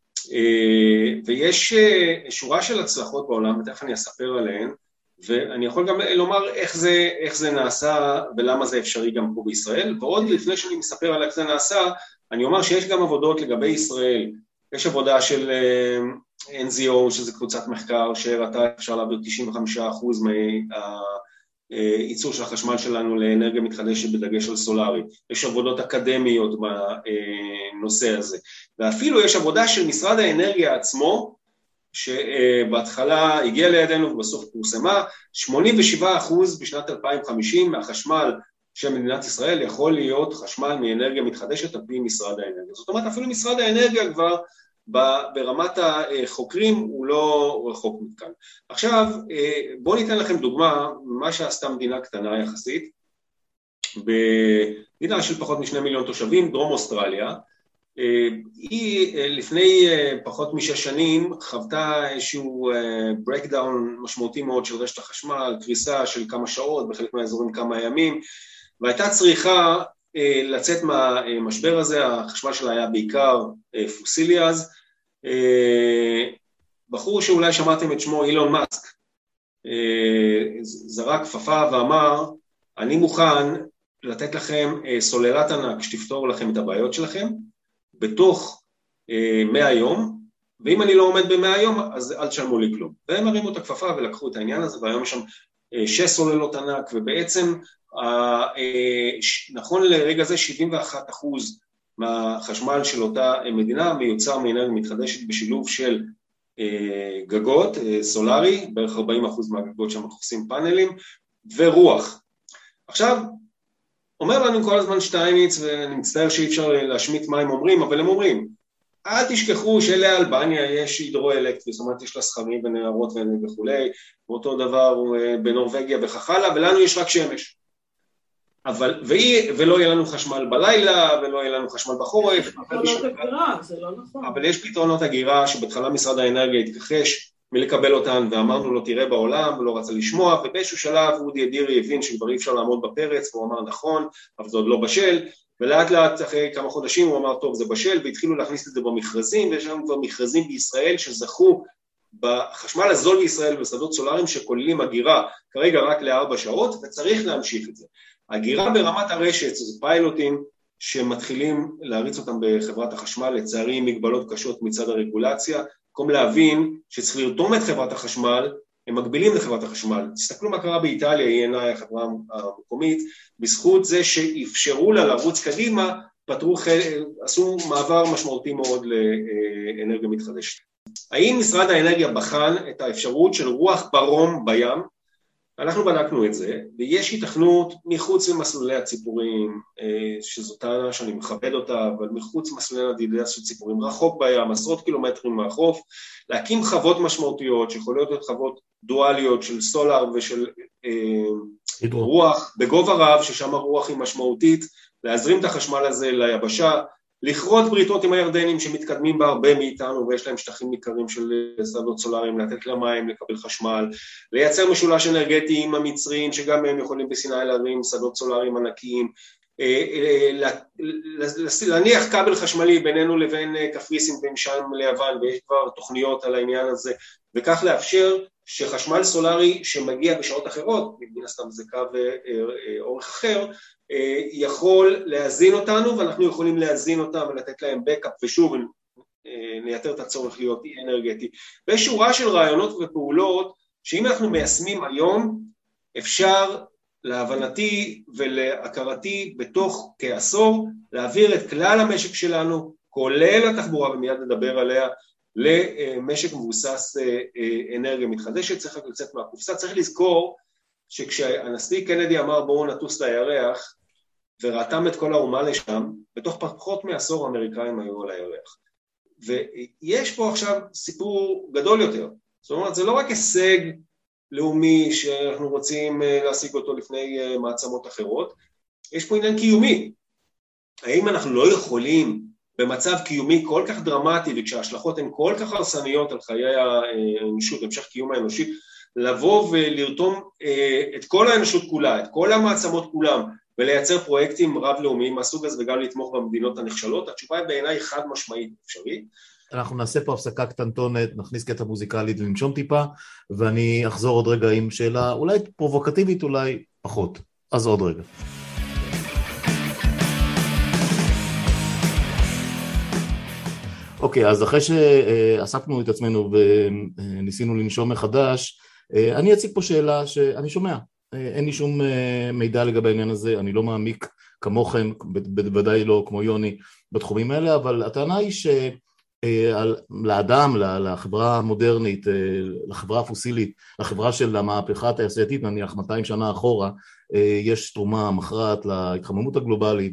ויש שורה של הצלחות בעולם, ותכף אני אספר עליהן, ואני יכול גם לומר איך זה, איך זה נעשה ולמה זה אפשרי גם פה בישראל, ועוד לפני שאני מספר על איך זה נעשה, אני אומר שיש גם עבודות לגבי ישראל, יש עבודה של אן זי או, שזה קבוצת מחקר, שהראתה אפשר להעביר תשעים וחמישה אחוז מהייצור של החשמל שלנו לאנרגיה מתחדשת בדגש על סולארי, יש עבודות אקדמיות בנושא הזה, ואפילו יש עבודה של משרד האנרגיה עצמו, שבהתחלה הגיעה לידינו ובסוף פורסמה, שמונים ושבעה אחוז בשנת אלפיים וחמישים מהחשמל של מדינת ישראל יכול להיות חשמל מאנרגיה מתחדשת על פי משרד האנרגיה. זאת אומרת, אפילו משרד האנרגיה כבר ברמת החוקרים הוא לא רחוק מכאן. עכשיו, בואו ניתן לכם דוגמה, מה שעשתה מדינה קטנה יחסית, במדינה של פחות משני מיליון תושבים, דרום אוסטרליה, היא לפני פחות משש שנים חוותה איזשהו breakdown משמעותי מאוד של רשת החשמל, קריסה של כמה שעות, בחלק מהאזורים כמה ימים, והייתה צריכה לצאת מהמשבר הזה, החשמל שלה היה בעיקר פוסילי אז, בחור שאולי שמעתם את שמו אילון מאסק, זרק כפפה ואמר, אני מוכן לתת לכם סוללת ענק שתפתור לכם את הבעיות שלכם, בתוך מאה יום, ואם אני לא עומד במאה יום, אז אל תשלמו לי כלום. והם הרימו את הכפפה ולקחו את העניין הזה, והיום יש שם שש סוללות ענק, ובעצם, נכון לרגע זה, שבעים ואחד אחוז מהחשמל של אותה מדינה, מיוצר מאנרגיה מתחדשת בשילוב של גגות, סולרי, בערך ארבעים אחוז מהגגות שם מכוסים פאנלים, ורוח. עכשיו, אומר לנו כל הזמן שטייניץ, ואני מצטער שאי אפשר להשמיט מה הם אומרים, אבל הם אומרים, אל תשכחו שלאלבניה יש הידרואלקטרי, זאת אומרת יש לה סכרים ונהרות וכולי, ואותו דבר בנורווגיה וכך הלאה, ולנו יש רק שמש. אבל, ואי, ולא יהיה לנו חשמל בלילה, ולא יהיה לנו חשמל בחורף.
פתרונות הגירה, זה לא נכון.
אבל יש פתרונות הגירה שבהתחלה משרד האנרגיה התכחש מלקבל אותן, ואמרנו לו תראה בעולם, ולא רצה לשמוע, ובאיזשהו שלב אודי אדירי הבין שכבר אי אפשר לעמוד בפרץ, והוא אמר נכון, אבל זה עוד לא בשל, ולאט לאט אחרי כמה חודשים הוא אמר טוב זה בשל, והתחילו להכניס את זה במכרזים, ויש לנו כבר מכרזים בישראל שזכו בחשמל הזול בישראל בשדות סולאריים שכוללים הגירה כרגע רק לארבע שעות, וצריך להמשיך את זה. הגירה ברמת הרשת, זה פיילוטים שמתחילים להריץ אותם בחברת החשמל, לצערי מגבלות קשות מצד הרגולציה, במקום להבין שצריך לרתום את חברת החשמל, הם מגבילים לחברת החשמל. תסתכלו מה קרה באיטליה, היא אינה החברה המקומית, בזכות זה שאפשרו לה לרוץ קדימה, פתרו, עשו מעבר משמעותי מאוד לאנרגיה מתחדשת. האם משרד האנרגיה בחן את האפשרות של רוח ברום בים? אנחנו בדקנו את זה, ויש התכנות מחוץ למסלולי הציפורים, שזו טענה שאני מכבד אותה, אבל מחוץ למסלולי נדידה של ציפורים, רחוק בים, עשרות קילומטרים מהחוף, להקים חוות משמעותיות, שיכולות להיות חוות דואליות של סולר ושל אה, רוח, בגובה רב, ששם הרוח היא משמעותית, להזרים את החשמל הזה ליבשה, לכרות בריתות עם הירדנים שמתקדמים בה הרבה מאיתנו, ויש להם שטחים ניכרים של שדות סולאריים, לתת למים, לקבל חשמל, לייצר משולש אנרגטי עם המצרים, שגם הם יכולים בסיני להרים שדות סולאריים ענקיים, להניח כבל חשמלי בינינו לבין קפריסין ומשם ליוון, ויש כבר תוכניות על העניין הזה, וכך לאפשר שחשמל סולרי שמגיע בשעות אחרות, מן הסתם זה קו אורך אחר, יכול להזין אותנו, ואנחנו יכולים להזין אותם ולתת להם בקאפ, ושוב נייתר את הצורך להיות אנרגטי. ויש שורה של רעיונות ופעולות, שאם אנחנו מיישמים היום, אפשר להבנתי ולהכרתי בתוך כעשור, להעביר את כלל המשק שלנו, כולל התחבורה, ומיד נדבר עליה, למשק מבוסס אנרגיה מתחדשת. צריך לצאת מהקופסה. צריך לזכור שכשהנשיא קנדי אמר בואו נטוס לירח, ורתם את כל האומה לשם, בתוך פחות מעשור האמריקאים היו על הירח. ויש פה עכשיו סיפור גדול יותר. זאת אומרת, זה לא רק הישג לאומי שאנחנו רוצים להשיג אותו לפני מעצמות אחרות, יש פה עניין קיומי. האם אנחנו לא יכולים במצב קיומי כל כך דרמטי, וכשההשלכות הן כל כך הרסניות על חיי האנושות, המשך קיום האנושי, לבוא ולרתום את כל האנושות כולה, את כל המעצמות כולם, ולייצר פרויקטים רב-לאומיים מהסוג הזה, וגם לתמוך במדינות הנחשלות? התשובה היא בעיניי חד משמעית אפשרית.
אנחנו נעשה פה הפסקה קטנטונת, נכניס קטע מוזיקלית וננשום טיפה, ואני אחזור עוד רגע עם שאלה, אולי פרובוקטיבית, אולי פחות. אז עוד רגע. אוקיי, אז אחרי שעסקנו את עצמנו וניסינו לנשום מחדש, אני אציג פה שאלה שאני שומע. אין לי שום מידע לגבי העניין הזה, אני לא מעמיק כמוכם, בוודאי לא כמו יוני בתחומים האלה, אבל הטענה היא שלאדם, לחברה המודרנית, לחברה הפוסילית, לחברה של המהפכה התעשייתית, נניח מאתיים שנה אחורה, יש תרומה מכרעת להתחממות הגלובלית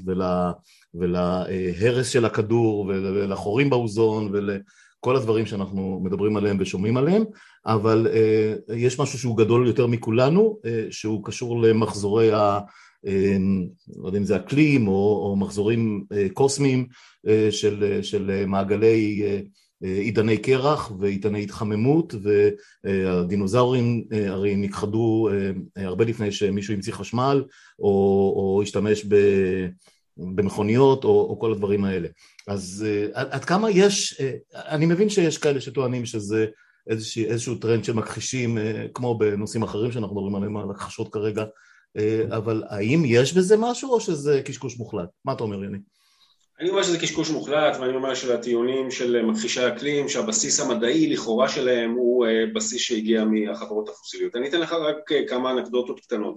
ולהרס של הכדור ולחורים באוזון ולכל הדברים שאנחנו מדברים עליהם ושומעים עליהם, אבל uh, יש משהו שהוא גדול יותר מכולנו, uh, שהוא קשור למחזורי, ה, uh, לא יודע אם זה אקלים, או, או מחזורים uh, קוסמיים uh, של, של מעגלי uh, uh, עידני קרח ועידני התחממות, והדינוזאורים uh, הרי נכחדו uh, הרבה לפני שמישהו ימציא חשמל, או, או השתמש ב... במכוניות, או, או כל הדברים האלה. אז uh, עד, עד כמה יש, uh, אני מבין שיש כאלה שטוענים שזה איזשהו, איזשהו טרנד שמכחישים, כמו בנושאים אחרים שאנחנו מדברים עליהם, על הכחשות כרגע, אבל האם יש בזה משהו או שזה קשקוש מוחלט? מה אתה אומר, יוני?
אני אומר שזה קשקוש מוחלט, ואני אומר שלטיעונים של מכחישי אקלים, שהבסיס המדעי לכאורה שלהם הוא בסיס שהגיע מהחברות הפוסיליות. אני אתן לך רק כמה אנקדוטות קטנות.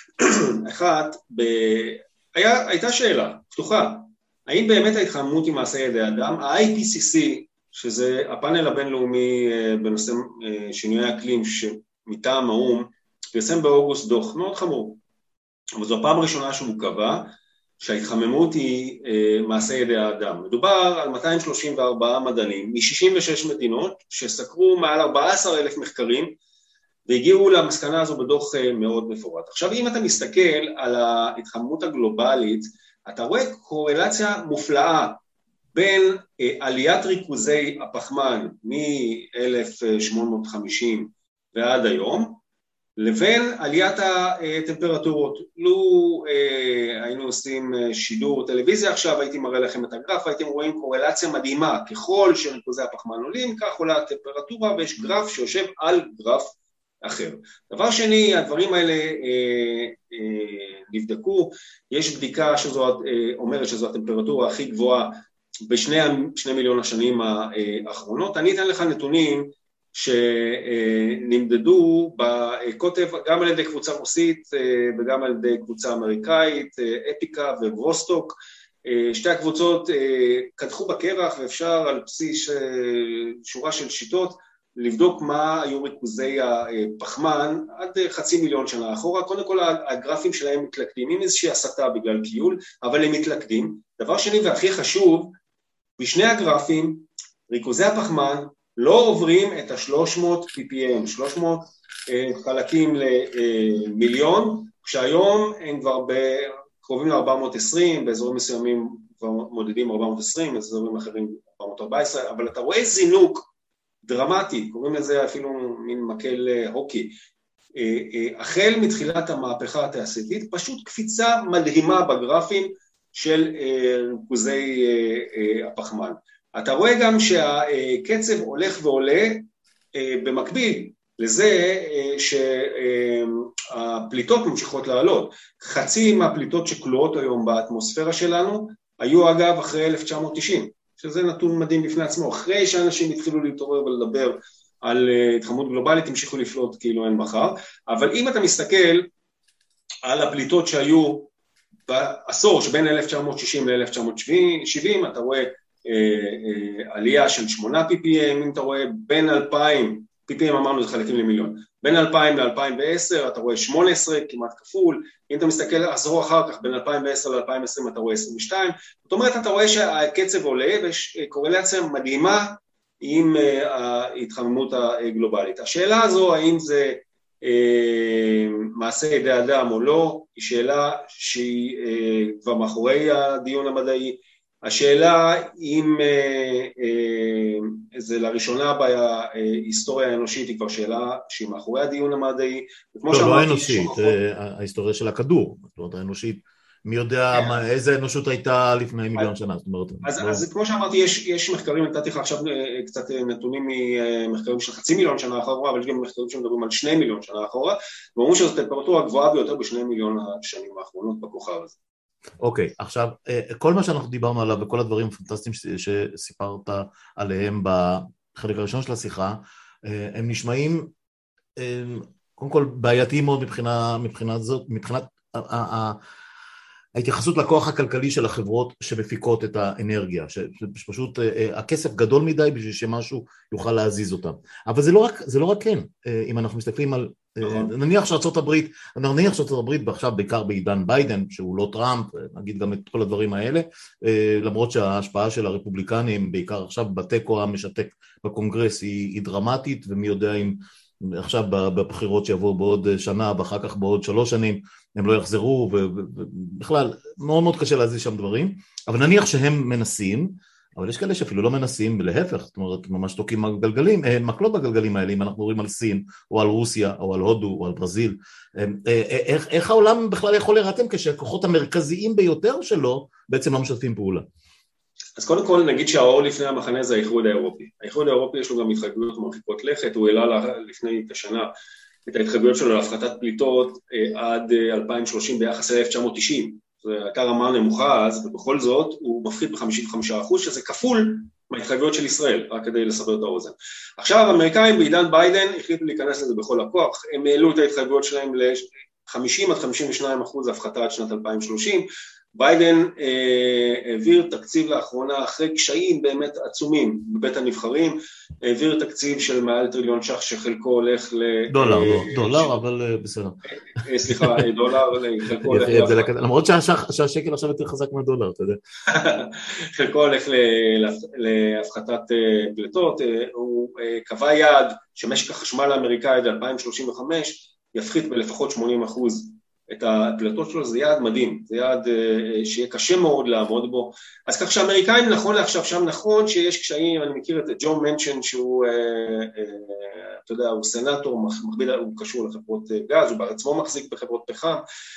אחת, ב... היה, הייתה שאלה פתוחה, האם באמת ההתחממות היא מעשה ידי אדם? ה-איי פי סי סי, שזה הפאנל הבינלאומי בנושא שינויי אקלים שמטעם האו"ם, פרסם באוגוסט דוח מאוד חמור, אבל זו הפעם הראשונה שהוא קבע שההתחממות היא מעשה ידי האדם. מדובר על מאתיים שלושים וארבעה מדענים מ-שישים ושש מדינות שסקרו מעל ארבעה עשר אלף מחקרים, והגיעו למסקנה הזו בדוח מאוד מפורט. עכשיו אם אתה מסתכל על ההתחממות הגלובלית, אתה רואה קורלציה מופלאה, בין עליית ריכוזי הפחמן מ-אלף שמונה מאות וחמישים ועד היום, לבין עליית הטמפרטורות. לו היינו עושים שידור טלוויזיה עכשיו, הייתי מראה לכם את הגרף, הייתם רואים קורלציה מדהימה, ככל שריכוזי הפחמן עולים, כך עולה הטמפרטורה, ויש גרף שיושב על גרף אחר. דבר שני, הדברים האלה אה, אה, נבדקו, יש בדיקה שזו אה, אומרת שזו הטמפרטורה הכי גבוהה, בשני שני מיליון השנים האחרונות. אני אתן לך נתונים שנמדדו בקוטב גם על ידי קבוצה רוסית וגם על ידי קבוצה אמריקאית, אפיקה וברוסטוק. שתי הקבוצות קדחו בקרח, ואפשר על בסיס שורה של שיטות לבדוק מה היו ריכוזי הפחמן עד חצי מיליון שנה אחורה. קודם כל הגרפים שלהם מתלכדים עם איזושהי הסתה בגלל קיול, אבל הם מתלכדים. דבר שני והכי חשוב, בשני הגרפים ריכוזי הפחמן לא עוברים את ה-שלוש מאות פי פי אם, שלוש מאות חלקים למיליון, כשהיום הם כבר קרובים ל-ארבע מאות ועשרים, באזורים מסוימים כבר מודדים ארבע מאות ועשרים, באזורים אחרים ארבע מאות וארבע עשרה, אבל אתה רואה זינוק דרמטי, קוראים לזה אפילו מין מקל הוקי, החל מתחילת המהפכה התעשייתית, פשוט קפיצה מדהימה בגרפים של ריכוזי הפחמן. אתה רואה גם שהקצב הולך ועולה במקביל לזה שהפליטות ממשיכות לעלות. חצי מהפליטות שכלואות היום באטמוספירה שלנו היו אגב אחרי אלף תשע מאות תשעים, שזה נתון מדהים בפני עצמו. אחרי שאנשים התחילו להתעורר ולדבר על התחממות גלובלית, המשיכו לפלוט כאילו אין מחר. אבל אם אתה מסתכל על הפליטות שהיו בעשור שבין אלף תשע מאות שישים ל-אלף תשע מאות שבעים, אתה רואה עלייה של שמונה פי פי אם, אם אתה רואה בין אלפיים, פי פי אם אמרנו זה חלקים למיליון, בין אלפיים ל-אלפיים ועשר אתה רואה שמונה עשרה, כמעט כפול. אם אתה מסתכל עשור אחר כך, בין אלפיים ועשר ל-אלפיים ועשרים אתה רואה עשרים ושתיים, זאת אומרת אתה רואה שהקצב עולה ויש קורלציה מדהימה עם ההתחממות הגלובלית. השאלה הזו, האם זה מעשה ידי אדם או לא, היא שאלה שהיא כבר מאחורי הדיון המדעי. השאלה אם זה לראשונה בהיסטוריה האנושית, היא כבר שאלה שהיא מאחורי הדיון המדעי.
לא, לא האנושית, ההיסטוריה של הכדור, זאת אומרת האנושית, מי יודע איזה אנושות הייתה לפני מיליון שנה, זאת אומרת.
אז כמו שאמרתי, יש מחקרים, נתתי לך עכשיו קצת נתונים ממחקרים של חצי מיליון שנה אחורה, אבל יש גם מחקרים שמדברים על שני מיליון שנה אחורה, ואומרים שזו טמפרטורה הגבוהה ביותר בשני מיליון השנים האחרונות בכוכב הזה.
אוקיי, עכשיו, כל מה שאנחנו דיברנו עליו וכל הדברים הפנטסטיים שסיפרת עליהם בחלק הראשון של השיחה, הם נשמעים, קודם כל, בעייתיים מאוד מבחינה, מבחינת זאת, מבחינת ההתייחסות לכוח הכלכלי של החברות שמפיקות את האנרגיה, שפשוט הכסף גדול מדי בשביל שמשהו יוכל להזיז אותם. אבל זה לא רק, זה לא רק כן, אם אנחנו מסתכלים על, נניח שארצות הברית, נניח שארצות הברית עכשיו בעיקר בעידן ביידן, שהוא לא טראמפ, נגיד גם את כל הדברים האלה, למרות שההשפעה של הרפובליקנים, בעיקר עכשיו בתיקו המשתק בקונגרס, היא, היא דרמטית, ומי יודע אם עכשיו בבחירות שיבואו בעוד שנה, ואחר כך בעוד שלוש שנים, הם לא יחזרו, ובכלל, מאוד מאוד קשה להזיז שם דברים, אבל נניח שהם מנסים, אבל יש כאלה שאפילו לא מנסים, להפך, זאת אומרת, ממש תוקים הגלגלים, מקלות בגלגלים האלה, אם אנחנו רואים על סין, או על רוסיה, או על הודו, או על ברזיל, איך, איך העולם בכלל יכול להירתם כשהכוחות המרכזיים ביותר שלו, בעצם לא משתפים פעולה?
אז קודם כל נגיד שהאור לפני המחנה זה האיחוד האירופי. האיחוד האירופי יש לו גם התחייבויות מרחיקות לכת, הוא העלה לפני כשנה את ההתחייבויות שלו להפחתת פליטות עד אלפיים ושלושים ביחס ל-אלף תשע מאות תשעים. זו הייתה רמה נמוכה אז, ובכל זאת הוא מפחית ב-חמישים וחמישה אחוז, שזה כפול מההתחייבויות של ישראל, רק כדי לסבר את האוזן. עכשיו האמריקאים בעידן ביידן החליטו להיכנס לזה בכל הכוח, הם העלו את ההתחייבויות שלהם ל-חמישים עד חמישים ושניים אחוז הפחתה עד שנת אלפיים ושלושים, ביידן אה, העביר תקציב לאחרונה אחרי קשיים באמת עצומים בבית הנבחרים, העביר תקציב של מעל טריליון שח שחלקו הולך ל...
דולר, לא, דולר, אבל בסדר.
סליחה, דולר, חלקו הולך...
למרות שהשקל עכשיו יותר חזק מהדולר, אתה יודע.
חלקו הולך להפחתת פליטות, הוא קבע יעד שמשק החשמל האמריקאי עד אלפיים שלושים וחמש יפחית בלפחות שמונים אחוז את הפליטות שלו, זה יעד מדהים, זה יעד שיהיה קשה מאוד לעמוד בו, אז כך שהאמריקאים נכון לעכשיו שם נכון שיש קשיים, אני מכיר את ג'ון מנשן שהוא, אתה יודע, הוא סנטור, מכביד, הוא קשור לחברות גז, הוא בעצמו מחזיק בחברות פחם.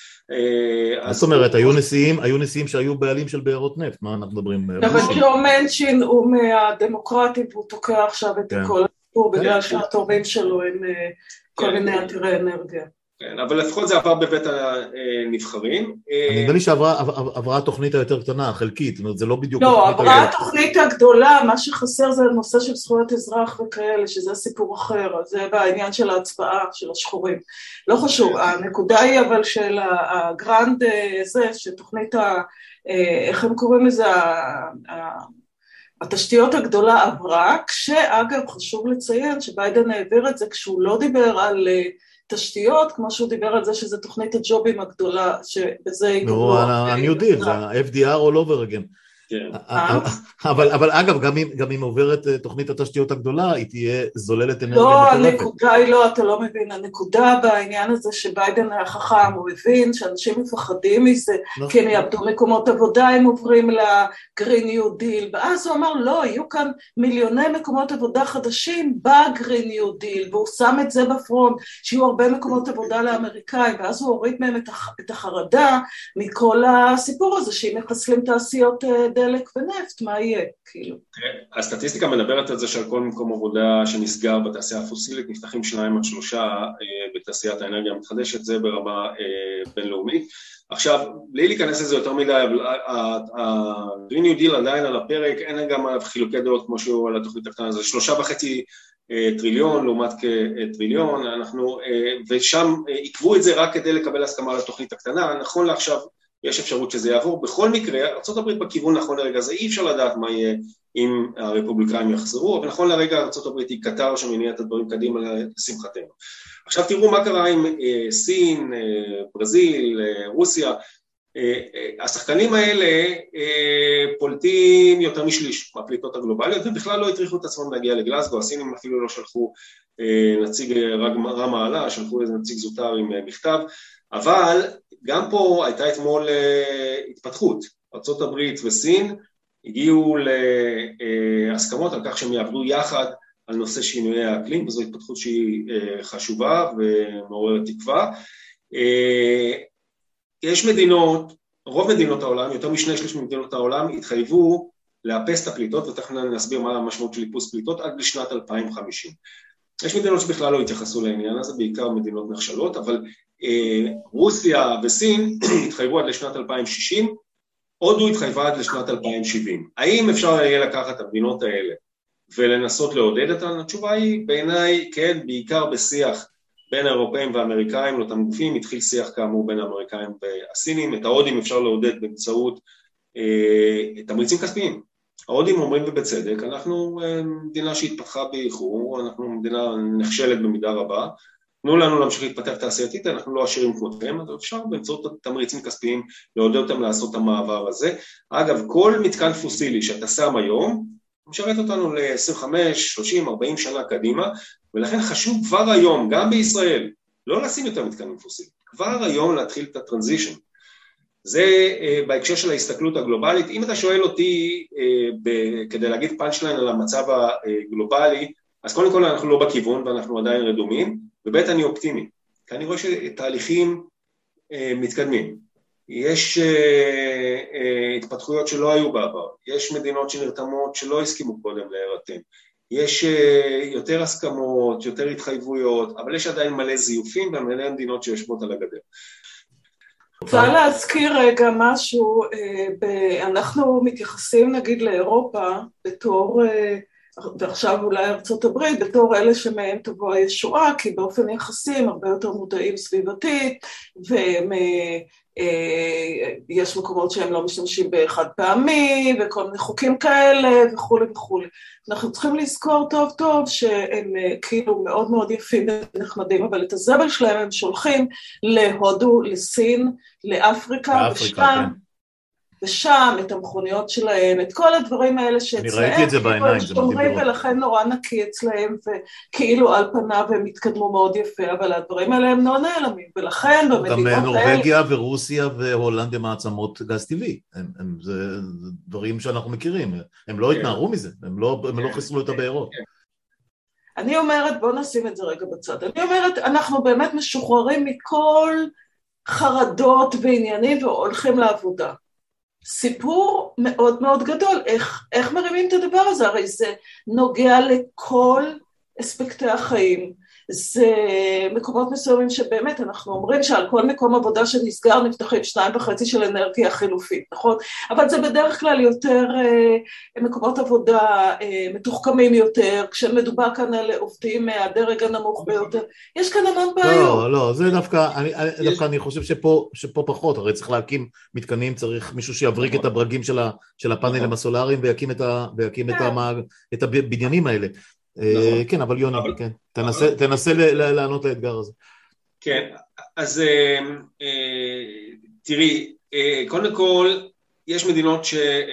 זאת אומרת, היו נשיאים, היו נשיאים שהיו בעלים של בארות נפט, מה אנחנו מדברים?
אבל ג'ון מנשן הוא מהדמוקרטים, והוא תוקע עכשיו את כל הסיפור, בגלל שהתורמים שלו הם כל מיני עתירי אנרגיה.
כן, אבל לפחות זה עבר בבית הנבחרים.
אני נדמה לי שעברה התוכנית היותר קטנה, החלקית, זאת אומרת, זה לא בדיוק...
לא, עברה התוכנית הגדולה, מה שחסר זה הנושא של זכויות אזרח וכאלה, שזה סיפור אחר, זה בעניין של ההצבעה של השחורים. לא חשוב, הנקודה היא אבל של הגרנד זה, שתוכנית, איך הם קוראים לזה, התשתיות הגדולה עברה, כשאגב חשוב לציין שביידן העביר את זה, כשהוא לא דיבר על... תשתיות, כמו שהוא דיבר על זה שזה תוכנית הג'ובים הגדולה, שבזה יקבלו...
אני יודעים, זה ה-אף די אר all over again. אבל אגב, גם אם עוברת תוכנית התשתיות הגדולה, היא תהיה זוללת אנרגיה
מטורפת.
מטורפת.
לא, הנקודה היא לא, אתה לא מבין, הנקודה בעניין הזה שביידן היה חכם, הוא הבין שאנשים מפחדים מזה, כי הם יאבדו מקומות עבודה, הם עוברים לגרין ניו דיל, ואז הוא אמר, לא, יהיו כאן מיליוני מקומות עבודה חדשים בגרין ניו דיל, והוא שם את זה בפרונט, שיהיו הרבה מקומות עבודה לאמריקאים, ואז הוא הוריד מהם את החרדה מכל הסיפור הזה, שאם מחסלים תעשיות דלק ונפט, מה יהיה? כאילו.
הסטטיסטיקה מדברת על זה שעל כל מקום עבודה שנסגר בתעשייה הפוסילית, נפתחים שניים עד שלושה בתעשיית האנרגיה המתחדשת, זה ברמה בינלאומית. עכשיו, בלי להיכנס לזה יותר מדי, ה-Green New Deal עדיין על הפרק, אין גם חילוקי דעות כמו שהוא על התוכנית הקטנה, זה שלושה וחצי טריליון לעומת כטריליון, אנחנו, ושם עקבו את זה רק כדי לקבל הסכמה על התוכנית הקטנה, נכון לעכשיו יש אפשרות שזה יעבור, בכל מקרה, ארצות הברית בכיוון נכון לרגע זה, אי אפשר לדעת מה יהיה אם הרפובליקאים יחזרו, אבל נכון לרגע ארצות הברית היא קטר שמניע את הדברים קדימה לשמחתנו. עכשיו תראו מה קרה עם סין, ברזיל, רוסיה, השחקנים האלה פולטים יותר משליש מהפליטות הגלובליות, ובכלל לא הטריחו את עצמם להגיע לגלסגו, הסינים אפילו לא שלחו נציג רם מעלה, שלחו איזה נציג זוטר עם מכתב, אבל גם פה הייתה אתמול התפתחות, ארצות הברית וסין הגיעו להסכמות על כך שהם יעבדו יחד על נושא שינויי האקלים, וזו התפתחות שהיא חשובה ומעוררת תקווה. יש מדינות, רוב מדינות העולם, יותר משני שליש ממדינות העולם, התחייבו לאפס את הפליטות, ותכף נסביר מה המשמעות של איפוס פליטות, עד לשנת אלפיים וחמישים. יש מדינות שבכלל לא התייחסו לעניין הזה, בעיקר מדינות נחשלות, אבל אה, רוסיה וסין התחייבו עד לשנת אלפיים ושישים, הודו התחייבה עד לשנת אלפיים ושבעים. האם אפשר יהיה לקחת את המדינות האלה ולנסות לעודד אותן? התשובה היא בעיניי כן, בעיקר בשיח בין האירופאים והאמריקאים, לאותם גופים, התחיל שיח כאמור בין האמריקאים והסינים, את ההודים אפשר לעודד באמצעות אה, תמריצים כספיים. ההודים אומרים ובצדק, אנחנו מדינה שהתפתחה באיחור, אנחנו מדינה נכשלת במידה רבה, תנו לנו להמשיך להתפתח תעשייתית, אנחנו לא עשירים כמותכם, אז אפשר באמצעות תמריצים כספיים לעודד אותם לעשות את המעבר הזה. אגב, כל מתקן פוסילי שאתה שם היום, משרת אותנו ל-עשרים וחמש, שלושים, ארבעים שנה קדימה, ולכן חשוב כבר היום, גם בישראל, לא לשים יותר מתקנים פוסיליים, כבר היום להתחיל את הטרנזישן. זה uh, בהקשר של ההסתכלות הגלובלית. אם אתה שואל אותי uh, ב- כדי להגיד פאנצ'ליין על המצב הגלובלי, אז קודם כל אנחנו לא בכיוון ואנחנו עדיין רדומים, ובית אני אופטימי, כי אני רואה שתהליכים uh, מתקדמים. יש uh, uh, התפתחויות שלא היו בעבר, יש מדינות שנרתמות שלא הסכימו קודם להירתם, יש uh, יותר הסכמות, יותר התחייבויות, אבל יש עדיין מלא זיופים ומלא מדינות שיושבות על הגדר.
רוצה להזכיר רגע משהו, אנחנו מתייחסים נגיד לאירופה בתור, ועכשיו אולי ארצות הברית, בתור אלה שמהם תבוא הישועה, כי באופן יחסים הרבה יותר מודעים סביבתית, ויש מקומות שהם לא משתמשים באחד פעמי, וכל מיני חוקים כאלה וכו' וכו'. אנחנו צריכים לזכור טוב טוב שהם כאילו מאוד מאוד יפים ונחמדים, אבל את הזבל שלהם הם שולחים להודו, לסין, לאפריקה, ושם, ושם את המכוניות שלהם, את כל הדברים האלה שאצלהם,
אני ראיתי את זה בעיניים, זה מדהים לראות.
ולכן נורא נקי אצלהם, וכאילו על פניו הם התקדמו מאוד יפה, אבל הדברים האלה הם לא נעלמים, ולכן במדינות האלה...
גם נורווגיה ורוסיה והולנד הם מעצמות גז טבעי, זה דברים שאנחנו מכירים, הם לא התנערו מזה, הם לא חיסלו את הבארות.
אני אומרת, בוא נשים את זה רגע בצד, אני אומרת, אנחנו באמת משוחררים מכל חרדות ועניינים והולכים לעבודה. סיפור מאוד מאוד גדול, איך, איך מרימים את הדבר הזה? הרי זה נוגע לכל אספקטי החיים, זה מקומות מסוימים שבאמת אנחנו אומרים שעל כל מקום עבודה שנסגר נפתחים שניים וחצי של אנרגיה חילופית, נכון? אבל זה בדרך כלל יותר אה, מקומות עבודה אה, מתוחכמים יותר, כשמדובר כאן על עובדים מהדרג הנמוך ביותר, יש כאן המון בעיות.
לא, לא, זה דווקא, אני, דווקא אני חושב שפה, שפה פחות, הרי צריך להקים מתקנים, צריך מישהו שיבריק את הברגים של, ה, של הפאנלים הסולאריים ויקים את, ה, ויקים את, המאג, את הבניינים האלה. כן, אבל יוני, תנסה לענות לאתגר הזה.
כן, אז תראי, קודם כל, יש מדינות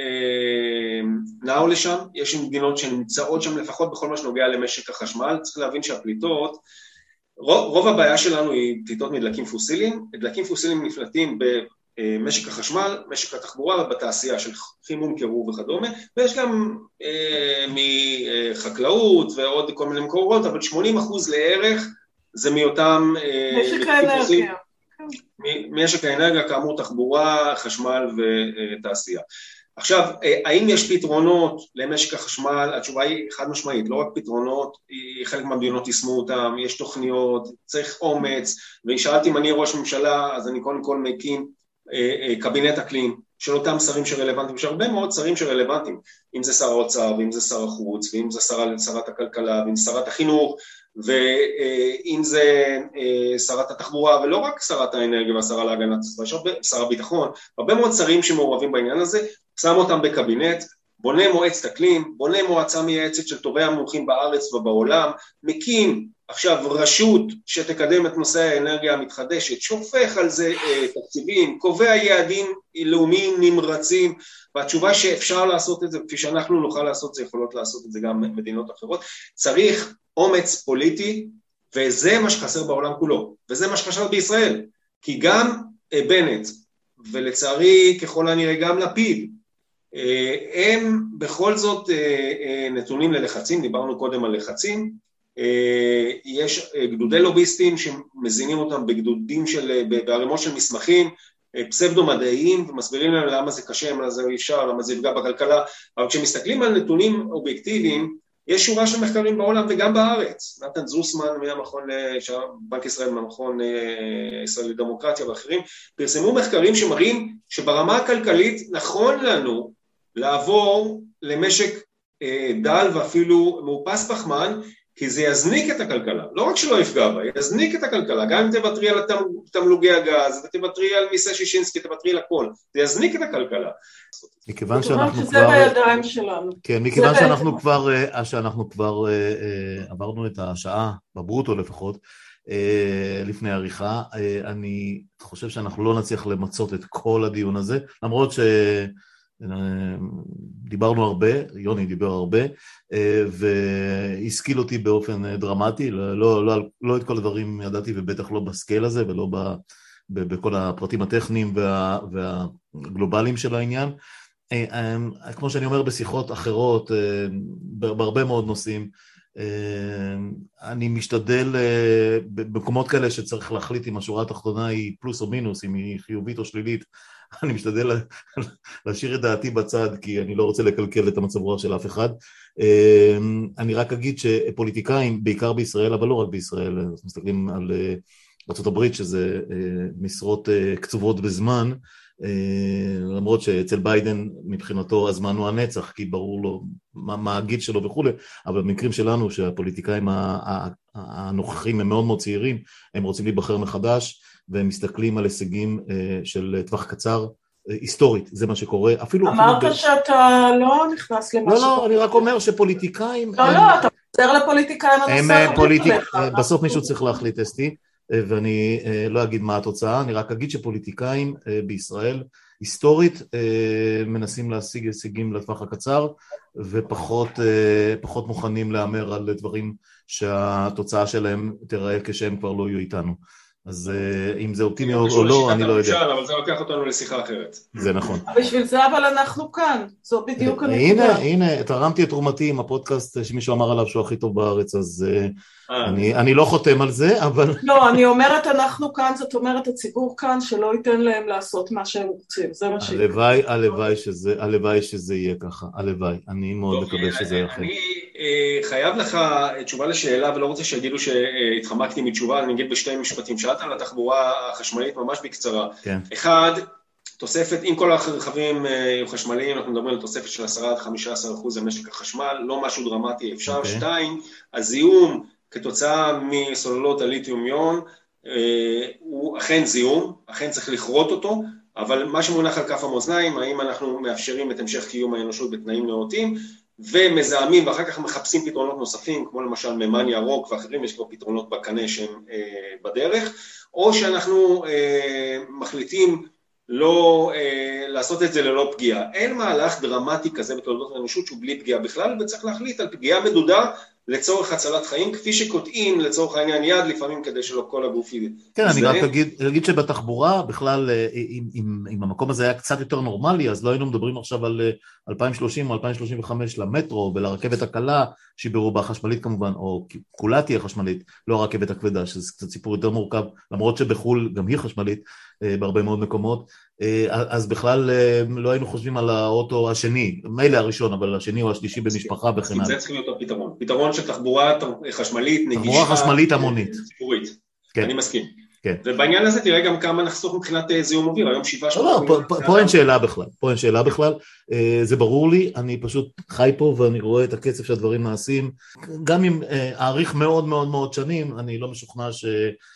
שנעו לשם, יש מדינות שנמצאות שם לפחות בכל מה שנוגע למשק החשמל, צריך להבין שהפליטות, רוב, רוב הבעיה שלנו היא פליטות מדלקים פוסיליים, דלקים פוסיליים נפלטים במשק החשמל, משק התחבורה ובתעשייה של חימום, קירור וכדומה, ויש גם אה, מחקלאות ועוד כל מיני מקורות, אבל שמונים אחוז לערך זה מאותם
משק האנרגיה.
משק האנרגיה, כאמור תחבורה, חשמל ותעשייה. עכשיו, האם יש פתרונות למשק החשמל? התשובה היא חד משמעית, לא רק פתרונות, חלק מהמדינות יישמו אותם, יש תוכניות, צריך אומץ, ושאלתי אם אני ראש ממשלה, אז אני קודם כל מקים קבינט אקלים, של אותם שרים שרלוונטיים, יש הרבה מאוד שרים שרלוונטיים, אם זה שר האוצר, ואם זה שר החוץ, ואם זה שר, שרת הכלכלה, ואם שרת החינוך, ואם זה שרת התחבורה, ולא רק שרת האנרגיה והשרה להגנת הסביבה, שר הביטחון, הרבה מאוד שרים שמעורבים בעניין הזה, שם אותם בקבינט, בונה מועצת אקלים, בונה מועצה מייעצת של טובי המומחים בארץ ובעולם, מקים עכשיו רשות שתקדם את נושא האנרגיה המתחדשת, שופך על זה תקציבים, קובע יעדים לאומיים נמרצים, והתשובה שאפשר לעשות את זה, כפי שאנחנו נוכל לעשות זה, יכולות לעשות את זה גם מדינות אחרות, צריך אומץ פוליטי, וזה מה שחסר בעולם כולו, וזה מה שחסר בישראל, כי גם בנט, ולצערי ככל הנראה גם לפיד, הם בכל זאת נתונים ללחצים, דיברנו קודם על לחצים, יש גדודי לוביסטים שמזינים אותם בגדודים של, בערימות של מסמכים, פסבדו מדעיים, ומסבירים להם למה זה קשה, למה זה אפשר, למה זה יפגע בכלכלה, אבל כשמסתכלים על נתונים אובייקטיביים, יש שורה של מחקרים בעולם וגם בארץ, נתן זוסמן מהמכון, בנק ישראל מהמכון ישראל לדמוקרטיה ואחרים, פרסמו מחקרים שמראים שברמה הכלכלית נכון לנו לעבור למשק דל ואפילו מאופס פחמן, כי זה יזניק את הכלכלה, לא רק שלא יפגע בה, יזניק את הכלכלה, גם אם תוותרי על תמלוגי הגז, ותוותרי על מיסי שישינסקי, תוותרי על הכל, זה יזניק את הכלכלה.
מכיוון שאנחנו
כבר... זה בידיים שלנו.
כן, מכיוון שאנחנו כבר, שאנחנו כבר עברנו את השעה, בברוטו לפחות, לפני העריכה, אני חושב שאנחנו לא נצליח למצות את כל הדיון הזה, למרות ש... דיברנו הרבה, יוני דיבר הרבה, והשכיל אותי באופן דרמטי, לא, לא, לא את כל הדברים ידעתי ובטח לא בסקייל הזה ולא ב, ב, בכל הפרטים הטכניים וה, והגלובליים של העניין. כמו שאני אומר בשיחות אחרות, בהרבה מאוד נושאים, אני משתדל במקומות כאלה שצריך להחליט אם השורה התחתונה היא פלוס או מינוס, אם היא חיובית או שלילית, אני משתדל להשאיר את דעתי בצד, כי אני לא רוצה לקלקל את המצב רוח של אף אחד. אני רק אגיד שפוליטיקאים, בעיקר בישראל, אבל לא רק בישראל, אנחנו מסתכלים על ארצות הברית, שזה משרות קצובות בזמן, למרות שאצל ביידן מבחינתו הזמן הוא הנצח, כי ברור לו מה, מה הגיל שלו וכו', אבל במקרים שלנו שהפוליטיקאים הנוכחים הם מאוד מאוד צעירים, הם רוצים להיבחר מחדש, והם מסתכלים על הישגים של טווח קצר, היסטורית, זה מה שקורה. אפילו...
אמרת אפילו שאתה לא נכנס למה
לא, לא, אני רק אומר שפוליטיקאים...
לא, לא, אתה חוזר לפוליטיקאים
הם פוליטיק... בסוף מישהו צריך להחליט, אסתי, ואני לא אגיד מה התוצאה, אני רק אגיד שפוליטיקאים בישראל, היסטורית, מנסים להשיג הישגים לטווח הקצר, ופחות פחות מוכנים לאמר על דברים שהתוצאה שלהם תראה כשהם כבר לא יהיו איתנו. אז אם זה אופטימי או לא, אני לא יודע.
אבל זה לוקח אותנו לשיחה אחרת.
זה נכון.
בשביל זה אבל אנחנו כאן, זו בדיוק הנקודה.
הנה, הנה, תרמתי את תרומתי עם הפודקאסט שמישהו אמר עליו שהוא הכי טוב בארץ, אז אני לא חותם על זה, אבל...
לא, אני אומרת אנחנו כאן, זאת אומרת הציבור כאן שלא ייתן להם לעשות מה שהם רוצים, זה מה שיקרה.
הלוואי, הלוואי שזה, הלוואי שזה יהיה ככה, הלוואי, אני מאוד מקווה שזה יהיה אחר.
אני חייב לך תשובה לשאלה, ולא רוצה שיגידו שהתחמקתי מתשובה, אני אגיד בשתי משפטים, שאלת על התחבורה החשמלית ממש בקצרה.
כן.
אחד, תוספת, אם כל הרכבים יהיו חשמליים, אנחנו מדברים על תוספת של עשרה עד חמישה עשר אחוז למשק החשמל, לא משהו דרמטי אפשר. Okay. שתיים, הזיהום כתוצאה מסוללות הליתיום יון, הוא אכן זיהום, אכן צריך לכרות אותו, אבל מה שמונח על כף המאזניים, האם אנחנו מאפשרים את המשך קיום האנושות בתנאים נאותים, ומזהמים ואחר כך מחפשים פתרונות נוספים, כמו למשל מימן ירוק ואחרים, יש כבר פתרונות בקנה שהם אה, בדרך, או שאנחנו אה, מחליטים לא, אה, לעשות את זה ללא פגיעה. אין מהלך דרמטי כזה בתולדות האנושות שהוא בלי פגיעה בכלל, וצריך להחליט על פגיעה מדודה לצורך הצלת חיים, כפי שקוטעים לצורך העניין יד לפעמים כדי שלא כל הגוף יזדהם.
כן, אני רק אגיד, אגיד שבתחבורה בכלל, אם, אם, אם המקום הזה היה קצת יותר נורמלי, אז לא היינו מדברים עכשיו על אלפיים ושלושים או אלפיים שלושים וחמש למטרו ולרכבת הקלה, שהיא ברובה חשמלית כמובן, או כולה תהיה חשמלית, לא הרכבת הכבדה, שזה קצת סיפור יותר מורכב, למרות שבחול גם היא חשמלית, בהרבה מאוד מקומות, אז בכלל לא היינו חושבים על האוטו השני, מילא הראשון, אבל השני או השלישי במשפחה וכן הלאה.
זה צריך להיות הפתרון, פתרון של תחבורה חשמלית, נגישה,
תחבורה חשמלית המונית.
ציבורית, אני מסכים. ובעניין הזה תראה גם כמה נחסוך מבחינת זיהום אוויר, היום שבעה
שלוש. פה אין שאלה בכלל, פה אין שאלה בכלל, זה ברור לי, אני פשוט חי פה ואני רואה את הקצב שהדברים נעשים, גם אם אעריך מאוד מאוד מאוד שנים, אני לא משוכנע ש...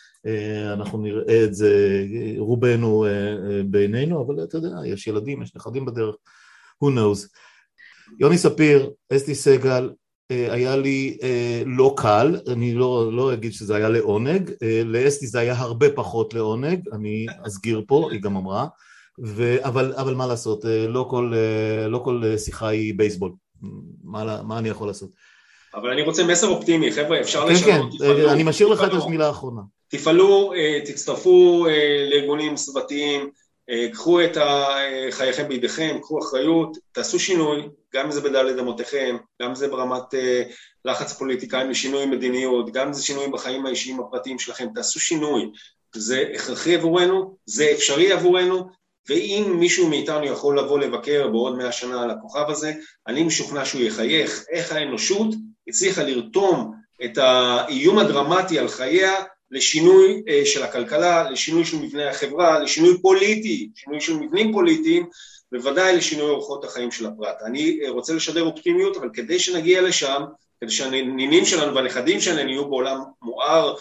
אנחנו נראה את זה רובנו בעינינו, אבל אתה יודע, יש ילדים, יש נכדים בדרך, who knows. יוני ספיר, אסתי סגל, היה לי לא קל, אני לא, לא אגיד שזה היה לעונג, לאסתי זה היה הרבה פחות לעונג, אני אסגיר פה, היא גם אמרה, ו, אבל, אבל מה לעשות, לא כל, לא כל שיחה היא בייסבול, מה, מה אני יכול לעשות?
אבל אני רוצה מסר אופטימי, חבר'ה, אפשר
כן,
לשנות.
כן, תפעלו, אני משאיר לך את השמילה האחרונה.
תפעלו, תצטרפו לארגונים סביבתיים, קחו את חייכם בידיכם, קחו אחריות, תעשו שינוי, גם אם זה בדלת אמותיכם, גם אם זה ברמת לחץ פוליטיקאים לשינוי מדיניות, גם אם זה שינוי בחיים האישיים הפרטיים שלכם, תעשו שינוי, זה הכרחי עבורנו, זה אפשרי עבורנו, ואם מישהו מאיתנו יכול לבוא לבקר בעוד מאה שנה על הכוכב הזה, אני משוכנע שהוא יחייך, איך האנושות הצליחה לרתום את האיום הדרמטי על חייה, לשינוי של הכלכלה, לשינוי של מבנה החברה, לשינוי פוליטי, שינוי של מבנים פוליטיים, בוודאי לשינוי אורחות החיים של הפרט. אני רוצה לשדר אופטימיות, אבל כדי שנגיע לשם, כדי שהנינים שלנו והנכדים שלנו יהיו בעולם מואר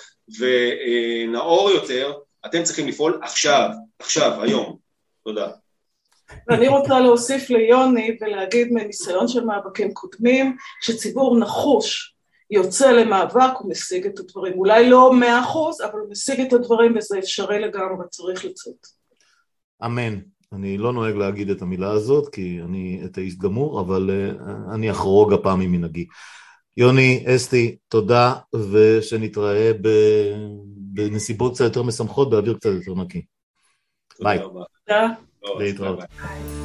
ונאור יותר, אתם צריכים לפעול עכשיו, עכשיו, היום. תודה.
ואני רוצה להוסיף ליוני ולהגיד מניסיון של מאבקים קודמים, שציבור נחוש, יוצא למאבק ומשיג את הדברים, אולי לא מאה אחוז, אבל הוא משיג את הדברים וזה אפשרי לגמרי, צריך לצאת.
אמן. אני לא נוהג להגיד את המילה הזאת, כי אני אתאיסט גמור, אבל uh, אני אחרוג הפעם ממנהגי. יוני, אסתי, תודה, ושנתראה בנסיבות קצת יותר משמחות, באוויר קצת יותר נקי. ביי.
תודה.
להתראות.